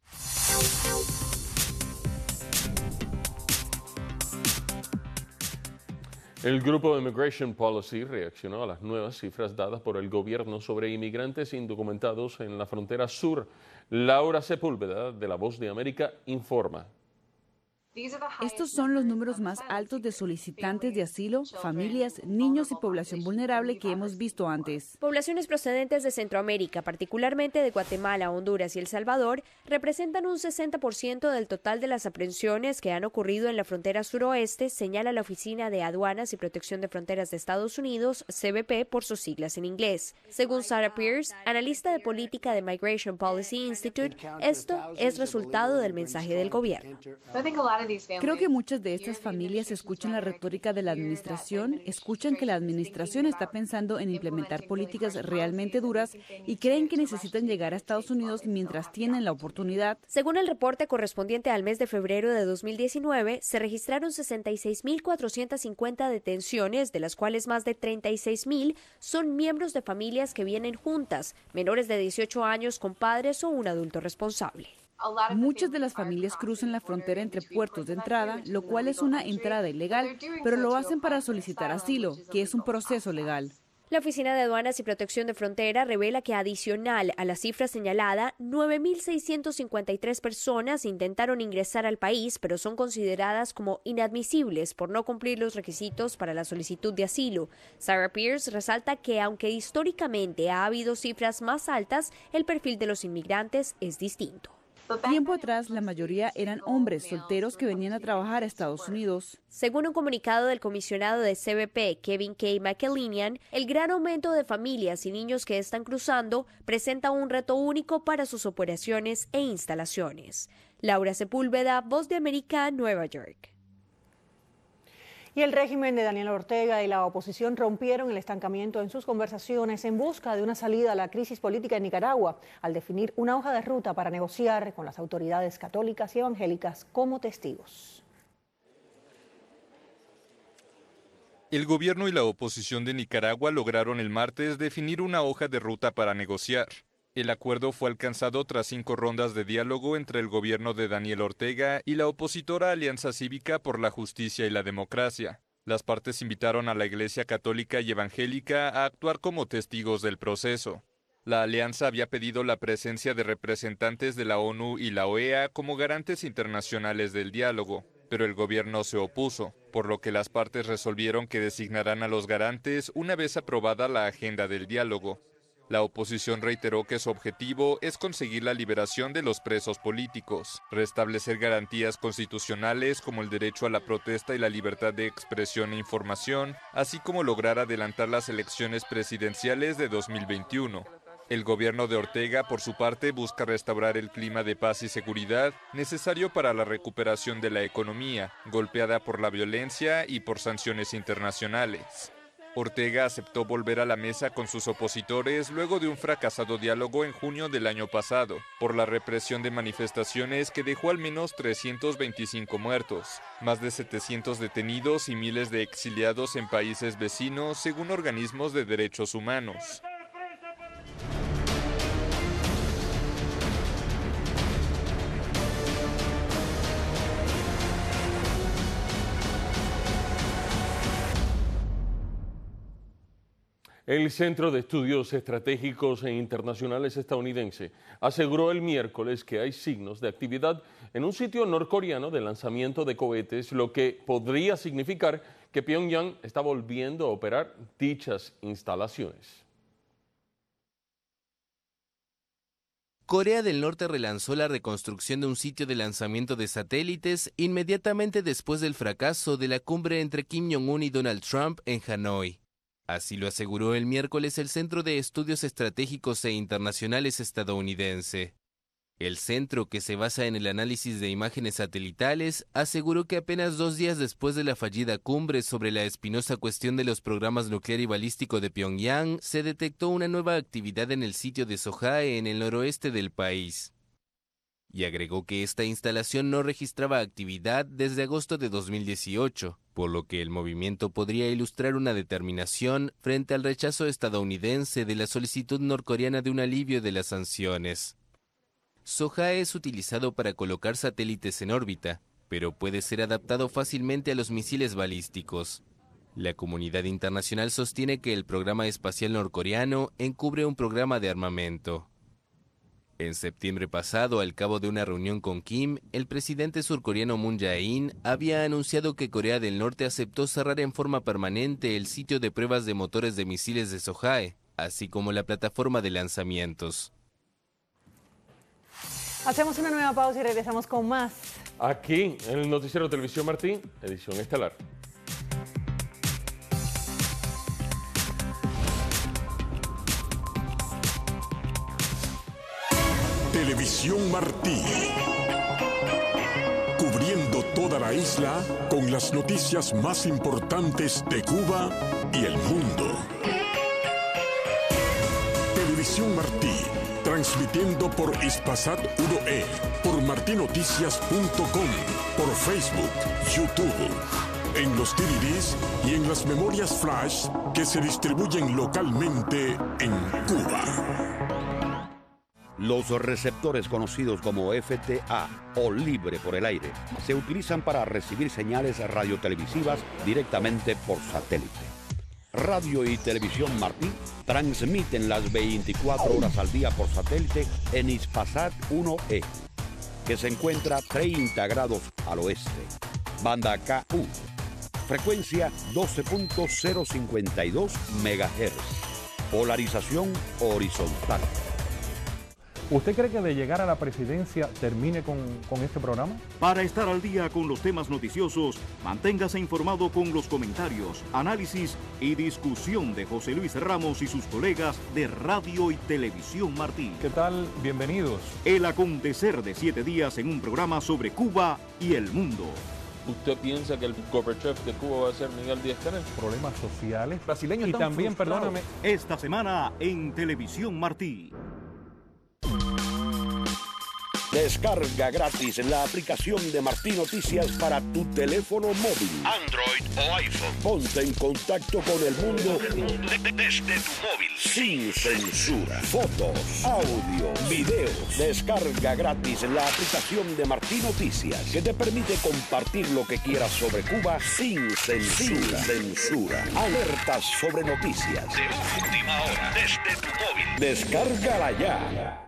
El grupo de Immigration Policy reaccionó a las nuevas cifras dadas por el gobierno sobre inmigrantes indocumentados en la frontera sur. Laura Sepúlveda, de La Voz de América, informa. Estos son los números más altos de solicitantes de asilo, familias, niños y población vulnerable que hemos visto antes. Poblaciones procedentes de Centroamérica, particularmente de Guatemala, Honduras y El Salvador, representan un sesenta por ciento del total de las aprehensiones que han ocurrido en la frontera suroeste, señala la Oficina de Aduanas y Protección de Fronteras de Estados Unidos, C B P por sus siglas en inglés. Según Sarah Pierce, analista de política de Migration Policy Institute, esto es resultado del mensaje del gobierno. Creo que muchas de estas familias escuchan la retórica de la administración, escuchan que la administración está pensando en implementar políticas realmente duras y creen que necesitan llegar a Estados Unidos mientras tienen la oportunidad. Según el reporte correspondiente al mes de febrero de dos mil diecinueve, se registraron sesenta y seis mil cuatrocientas cincuenta detenciones, de las cuales más de treinta y seis mil son miembros de familias que vienen juntas, menores de dieciocho años con padres o un adulto responsable. Muchas de las familias cruzan la frontera entre puertos de entrada, lo cual es una entrada ilegal, pero lo hacen para solicitar asilo, que es un proceso legal. La Oficina de Aduanas y Protección de Frontera revela que, adicional a la cifra señalada, nueve mil seiscientas cincuenta y tres personas intentaron ingresar al país, pero son consideradas como inadmisibles por no cumplir los requisitos para la solicitud de asilo. Sarah Pierce resalta que, aunque históricamente ha habido cifras más altas, el perfil de los inmigrantes es distinto. Tiempo atrás, la mayoría eran hombres solteros que venían a trabajar a Estados Unidos. Según un comunicado del comisionado de C B P, Kevin K. McElhenian, el gran aumento de familias y niños que están cruzando presenta un reto único para sus operaciones e instalaciones. Laura Sepúlveda, Voz de América, Nueva York. Y el régimen de Daniel Ortega y la oposición rompieron el estancamiento en sus conversaciones en busca de una salida a la crisis política en Nicaragua, al definir una hoja de ruta para negociar con las autoridades católicas y evangélicas como testigos. El gobierno y la oposición de Nicaragua lograron el martes definir una hoja de ruta para negociar. El acuerdo fue alcanzado tras cinco rondas de diálogo entre el gobierno de Daniel Ortega y la opositora Alianza Cívica por la Justicia y la Democracia. Las partes invitaron a la Iglesia Católica y Evangélica a actuar como testigos del proceso. La alianza había pedido la presencia de representantes de la ONU y la O E A como garantes internacionales del diálogo, pero el gobierno se opuso, por lo que las partes resolvieron que designarán a los garantes una vez aprobada la agenda del diálogo. La oposición reiteró que su objetivo es conseguir la liberación de los presos políticos, restablecer garantías constitucionales como el derecho a la protesta y la libertad de expresión e información, así como lograr adelantar las elecciones presidenciales de dos mil veintiuno. El gobierno de Ortega, por su parte, busca restaurar el clima de paz y seguridad necesario para la recuperación de la economía, golpeada por la violencia y por sanciones internacionales. Ortega aceptó volver a la mesa con sus opositores luego de un fracasado diálogo en junio del año pasado, por la represión de manifestaciones que dejó al menos trescientos veinticinco muertos, más de setecientos detenidos y miles de exiliados en países vecinos, según organismos de derechos humanos. El Centro de Estudios Estratégicos e Internacionales estadounidense aseguró el miércoles que hay signos de actividad en un sitio norcoreano de lanzamiento de cohetes, lo que podría significar que Pyongyang está volviendo a operar dichas instalaciones. Corea del Norte relanzó la reconstrucción de un sitio de lanzamiento de satélites inmediatamente después del fracaso de la cumbre entre Kim Jong-un y Donald Trump en Hanoi. Así lo aseguró el miércoles el Centro de Estudios Estratégicos e Internacionales estadounidense. El centro, que se basa en el análisis de imágenes satelitales, aseguró que apenas dos días después de la fallida cumbre sobre la espinosa cuestión de los programas nuclear y balístico de Pyongyang, se detectó una nueva actividad en el sitio de Sohae en el noroeste del país. Y agregó que esta instalación no registraba actividad desde agosto de dos mil dieciocho, por lo que el movimiento podría ilustrar una determinación frente al rechazo estadounidense de la solicitud norcoreana de un alivio de las sanciones. Sohae es utilizado para colocar satélites en órbita, pero puede ser adaptado fácilmente a los misiles balísticos. La comunidad internacional sostiene que el programa espacial norcoreano encubre un programa de armamento. En septiembre pasado, al cabo de una reunión con Kim, el presidente surcoreano Moon Jae-in había anunciado que Corea del Norte aceptó cerrar en forma permanente el sitio de pruebas de motores de misiles de Sohae, así como la plataforma de lanzamientos. Hacemos una nueva pausa y regresamos con más. Aquí, en el Noticiero Televisión Martín, edición estelar. Televisión Martí. Cubriendo toda la isla con las noticias más importantes de Cuba y el mundo. Televisión Martí. Transmitiendo por Ispasat uno E, por martinoticias punto com, por Facebook, YouTube, en los D V Ds y en las memorias flash que se distribuyen localmente en Cuba. Los receptores conocidos como F T A o libre por el aire se utilizan para recibir señales radiotelevisivas directamente por satélite. Radio y Televisión Martí transmiten las veinticuatro horas al día por satélite en Ispasat uno E, que se encuentra treinta grados al oeste. Banda K U, frecuencia doce punto cero cincuenta y dos megahertz, polarización horizontal. ¿Usted cree que de llegar a la presidencia termine con, con este programa? Para estar al día con los temas noticiosos, manténgase informado con los comentarios, análisis y discusión de José Luis Ramos y sus colegas de Radio y Televisión Martí. ¿Qué tal? Bienvenidos. El acontecer de siete días en un programa sobre Cuba y el mundo. ¿Usted piensa que el Gorbachev de Cuba va a ser Miguel Díaz-Canel? Problemas sociales. Brasileños y están también, frustrados. perdóname, Esta semana en Televisión Martí. Descarga gratis la aplicación de Martí Noticias para tu teléfono móvil, Android o iPhone. Ponte en contacto con el mundo de- de- desde tu móvil, sin censura. Fotos, audio, videos. Descarga gratis la aplicación de Martí Noticias, que te permite compartir lo que quieras sobre Cuba sin censura. Sin censura. Alertas sobre noticias de última hora desde tu móvil. Descárgala ya.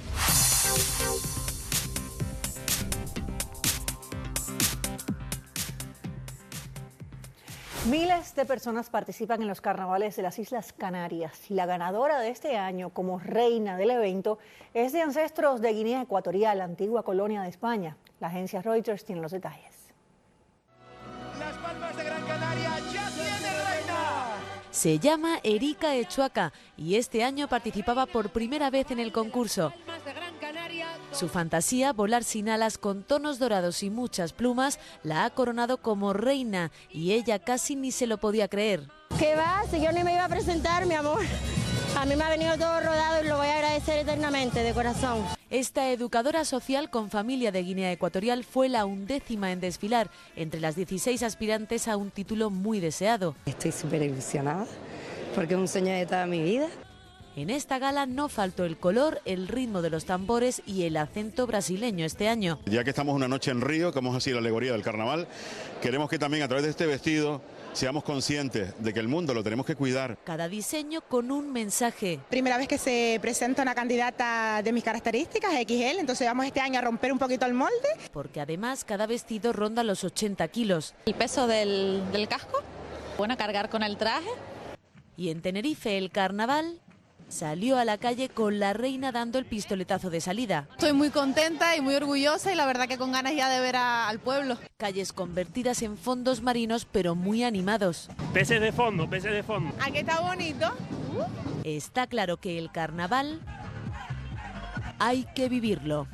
Miles de personas participan en los carnavales de las Islas Canarias y la ganadora de este año como reina del evento es de ancestros de Guinea Ecuatorial, antigua colonia de España. La agencia Reuters tiene los detalles. Las Palmas de Gran Canaria ya tiene reina. Se llama Erika Echuaca y este año participaba por primera vez en el concurso. Su fantasía, volar sin alas con tonos dorados y muchas plumas, la ha coronado como reina y ella casi ni se lo podía creer. ¿Qué va? Si yo ni me iba a presentar, mi amor. A mí me ha venido todo rodado y lo voy a agradecer eternamente, de corazón. Esta educadora social con familia de Guinea Ecuatorial fue la undécima en desfilar, entre las dieciséis aspirantes a un título muy deseado. Estoy súper ilusionada porque es un sueño de toda mi vida. En esta gala no faltó el color, el ritmo de los tambores y el acento brasileño este año. Ya que estamos una noche en Río, como es así la alegoría del carnaval, queremos que también a través de este vestido seamos conscientes de que el mundo lo tenemos que cuidar. Cada diseño con un mensaje. Primera vez que se presenta una candidata de mis características, equis ele, entonces vamos este año a romper un poquito el molde. Porque además cada vestido ronda los ochenta kilos. El peso del, del casco, bueno, cargar con el traje. Y en Tenerife el carnaval salió a la calle con la reina dando el pistoletazo de salida. Estoy muy contenta y muy orgullosa y la verdad que con ganas ya de ver a, al pueblo. Calles convertidas en fondos marinos pero muy animados. Peces de fondo, peces de fondo. Aquí está bonito. Está claro que el carnaval hay que vivirlo.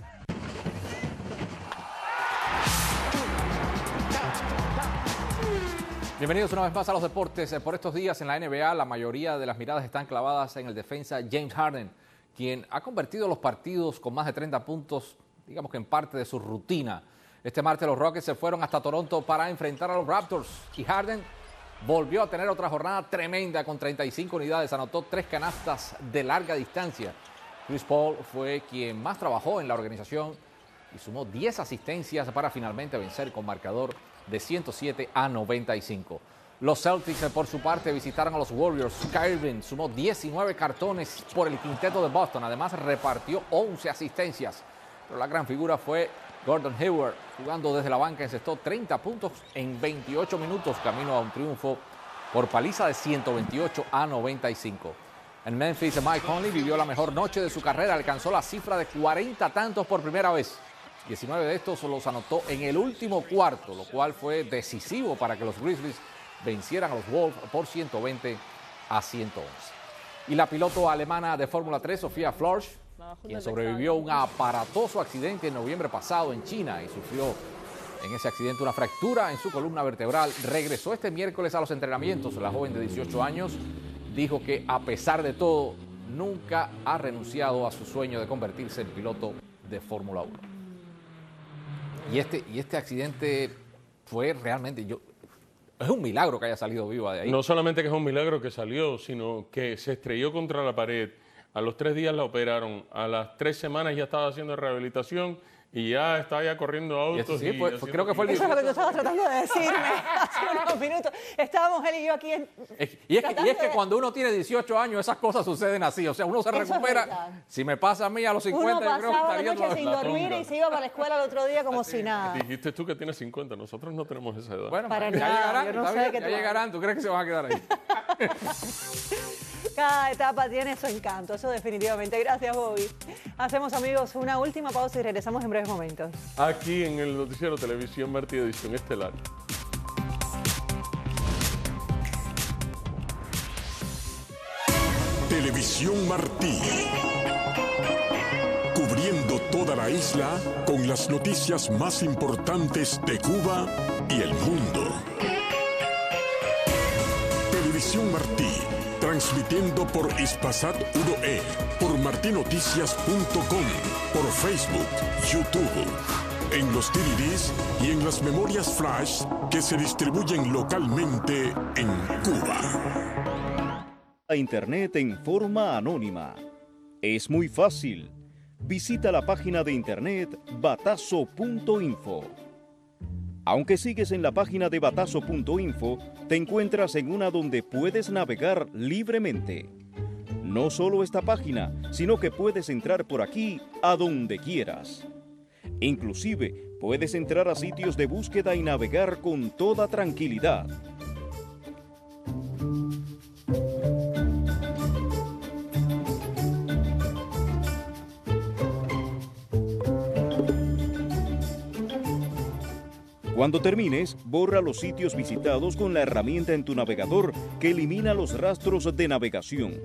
Bienvenidos una vez más a los deportes. Por estos días en la N B A la mayoría de las miradas están clavadas en el defensa James Harden, quien ha convertido los partidos con más de treinta puntos, digamos que en parte de su rutina. Este martes los Rockets se fueron hasta Toronto para enfrentar a los Raptors y Harden volvió a tener otra jornada tremenda con treinta y cinco unidades, anotó tres canastas de larga distancia. Chris Paul fue quien más trabajó en la organización y sumó diez asistencias para finalmente vencer con marcador de ciento siete a noventa y cinco. Los Celtics, por su parte, visitaron a los Warriors. Kyrie Irving sumó diecinueve cartones por el quinteto de Boston. Además, repartió once asistencias. Pero la gran figura fue Gordon Hayward, jugando desde la banca, encestó treinta puntos en veintiocho minutos, camino a un triunfo por paliza de ciento veintiocho a noventa y cinco. En Memphis, Mike Conley vivió la mejor noche de su carrera, alcanzó la cifra de cuarenta tantos por primera vez. diecinueve de estos los anotó en el último cuarto, lo cual fue decisivo para que los Grizzlies vencieran a los Wolves por ciento veinte a ciento once. Y la piloto alemana de Fórmula tres, Sofía Flörsch, quien sobrevivió a un aparatoso accidente en noviembre pasado en China y sufrió en ese accidente una fractura en su columna vertebral, regresó este miércoles a los entrenamientos. La joven de dieciocho años dijo que a pesar de todo nunca ha renunciado a su sueño de convertirse en piloto de Fórmula uno. Y este, y este accidente fue realmente, yo, es un milagro que haya salido viva de ahí. No solamente que es un milagro que salió, sino que se estrelló contra la pared. A los tres días la operaron, a las tres semanas ya estaba haciendo rehabilitación y ya estaba ya corriendo autos. Sí, y fue, fue, creo que fue el Eso es lo que yo estaba tratando de decirme hace unos minutos. Estábamos él y yo aquí en... Y es, que, y es que cuando uno tiene dieciocho años, esas cosas suceden así. O sea, uno se Eso recupera. Si me pasa a mí a los cincuenta, uno yo creo que pasaba estaría la noche sin la dormir tonga. y se iba para la escuela el otro día como si nada. Dijiste tú que tienes cincuenta, nosotros no tenemos esa edad. Bueno, Para ya nada, llegarán, yo no está sé bien, qué ya te va a- llegarán. ¿Tú crees que se van a quedar ahí? Cada etapa tiene su encanto, eso definitivamente. Gracias, Bobby. Hacemos, amigos, una última pausa y regresamos en breves momentos. Aquí en el noticiero Televisión Martí, edición estelar. Televisión Martí. Cubriendo toda la isla con las noticias más importantes de Cuba y el mundo. Televisión Martí, transmitiendo por Hispasat uno E, por martinoticias punto com, por Facebook, YouTube, en los D V Ds y en las memorias flash que se distribuyen localmente en Cuba. A Internet en forma anónima. Es muy fácil. Visita la página de Internet batazo punto info. Aunque sigues en la página de batazo punto info, te encuentras en una donde puedes navegar libremente. No solo esta página, sino que puedes entrar por aquí a donde quieras. Inclusive, puedes entrar a sitios de búsqueda y navegar con toda tranquilidad. Cuando termines, borra los sitios visitados con la herramienta en tu navegador que elimina los rastros de navegación.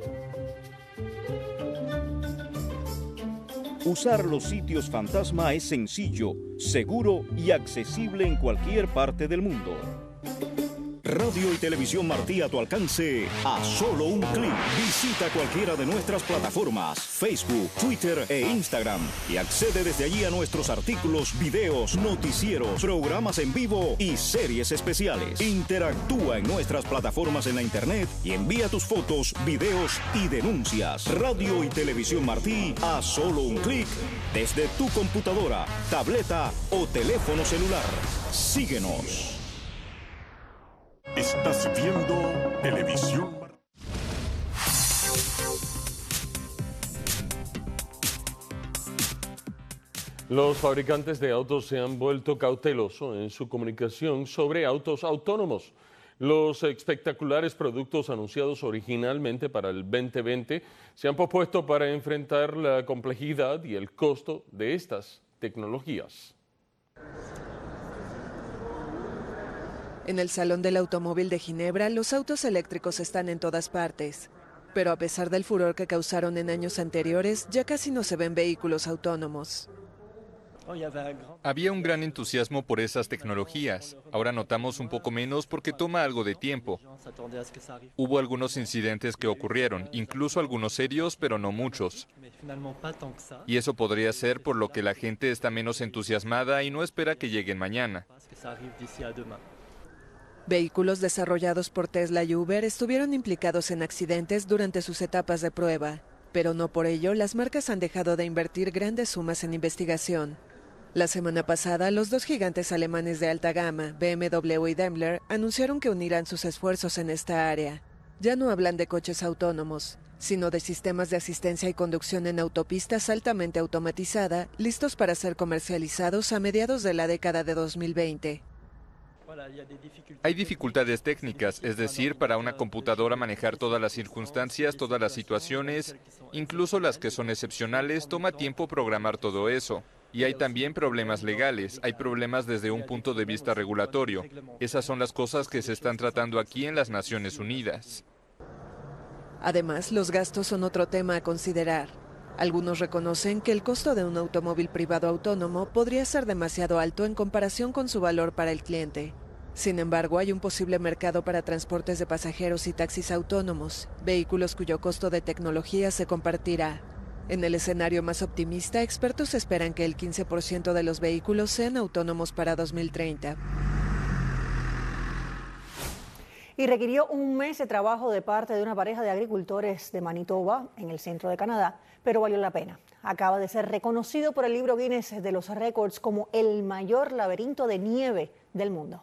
Usar los sitios fantasma es sencillo, seguro y accesible en cualquier parte del mundo. Radio y Televisión Martí a tu alcance a solo un clic. Visita cualquiera de nuestras plataformas, Facebook, Twitter e Instagram y accede desde allí a nuestros artículos, videos, noticieros, programas en vivo y series especiales. Interactúa en nuestras plataformas en la internet y envía tus fotos, videos y denuncias. Radio y Televisión Martí a solo un clic desde tu computadora, tableta o teléfono celular. Síguenos. Estás viendo Televisión Martí. Los fabricantes de autos se han vuelto cautelosos en su comunicación sobre autos autónomos. Los espectaculares productos anunciados originalmente para el veinte veinte se han pospuesto para enfrentar la complejidad y el costo de estas tecnologías. En el Salón del Automóvil de Ginebra, los autos eléctricos están en todas partes. Pero a pesar del furor que causaron en años anteriores, ya casi no se ven vehículos autónomos. Había un gran entusiasmo por esas tecnologías. Ahora notamos un poco menos porque toma algo de tiempo. Hubo algunos incidentes que ocurrieron, incluso algunos serios, pero no muchos. Y eso podría ser por lo que la gente está menos entusiasmada y no espera que lleguen mañana. Vehículos desarrollados por Tesla y Uber estuvieron implicados en accidentes durante sus etapas de prueba, pero no por ello las marcas han dejado de invertir grandes sumas en investigación. La semana pasada, los dos gigantes alemanes de alta gama, B M W y Daimler, anunciaron que unirán sus esfuerzos en esta área. Ya no hablan de coches autónomos, sino de sistemas de asistencia y conducción en autopistas altamente automatizada, listos para ser comercializados a mediados de la década de dos mil veinte. Hay dificultades técnicas, es decir, para una computadora manejar todas las circunstancias, todas las situaciones, incluso las que son excepcionales, toma tiempo programar todo eso. Y hay también problemas legales, hay problemas desde un punto de vista regulatorio. Esas son las cosas que se están tratando aquí en las Naciones Unidas. Además, los gastos son otro tema a considerar. Algunos reconocen que el costo de un automóvil privado autónomo podría ser demasiado alto en comparación con su valor para el cliente. Sin embargo, hay un posible mercado para transportes de pasajeros y taxis autónomos, vehículos cuyo costo de tecnología se compartirá. En el escenario más optimista, expertos esperan que el quince por ciento de los vehículos sean autónomos para dos mil treinta. Y requirió un mes de trabajo de parte de una pareja de agricultores de Manitoba, en el centro de Canadá, pero valió la pena. Acaba de ser reconocido por el libro Guinness de los récords como el mayor laberinto de nieve del mundo.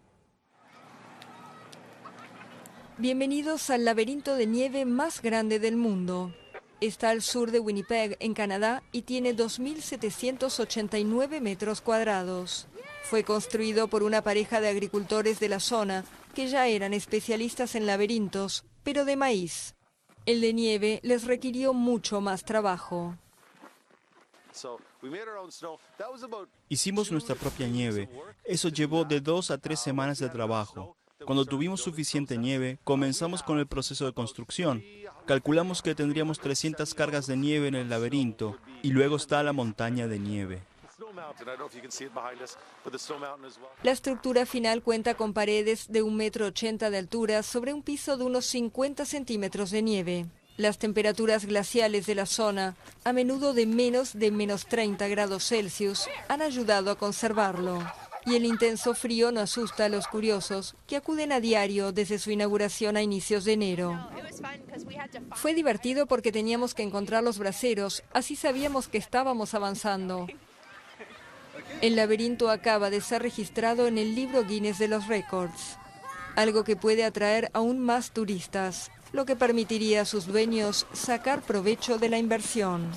Bienvenidos al laberinto de nieve más grande del mundo. Está al sur de Winnipeg, en Canadá, y tiene dos mil setecientos ochenta y nueve metros cuadrados. Fue construido por una pareja de agricultores de la zona, que ya eran especialistas en laberintos, pero de maíz. El de nieve les requirió mucho más trabajo. Hicimos nuestra propia nieve. Eso llevó de dos a tres semanas de trabajo. Cuando tuvimos suficiente nieve, comenzamos con el proceso de construcción. Calculamos que tendríamos trescientas cargas de nieve en el laberinto y luego está la montaña de nieve. La estructura final cuenta con paredes de un metro ochenta de altura sobre un piso de unos cincuenta centímetros de nieve. Las temperaturas glaciales de la zona, a menudo de menos de menos treinta grados Celsius, han ayudado a conservarlo. Y el intenso frío no asusta a los curiosos, que acuden a diario desde su inauguración a inicios de enero. Fue divertido porque teníamos que encontrar los braseros, así sabíamos que estábamos avanzando. El laberinto acaba de ser registrado en el libro Guinness de los Récords, algo que puede atraer aún más turistas, lo que permitiría a sus dueños sacar provecho de la inversión.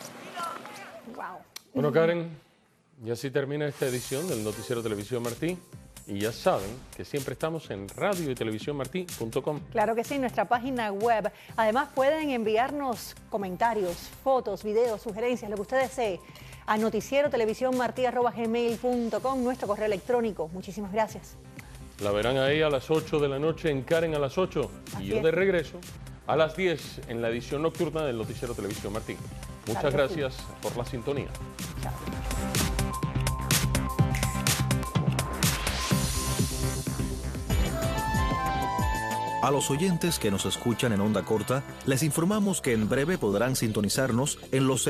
Bueno, Karen, y así termina esta edición del Noticiero Televisión Martí. Y ya saben que siempre estamos en radio y televisión martí punto com. Claro que sí, nuestra página web. Además pueden enviarnos comentarios, fotos, videos, sugerencias, lo que usted desee, a noticiero televisión martí arroba gmail punto com, nuestro correo electrónico. Muchísimas gracias. La verán ahí a las ocho de la noche en Karen a las ocho. Así y yo es. de regreso a las diez en la edición nocturna del Noticiero Televisión Martí. Muchas Claro que gracias sí. por la sintonía. Chao. A los oyentes que nos escuchan en onda corta, les informamos que en breve podrán sintonizarnos en los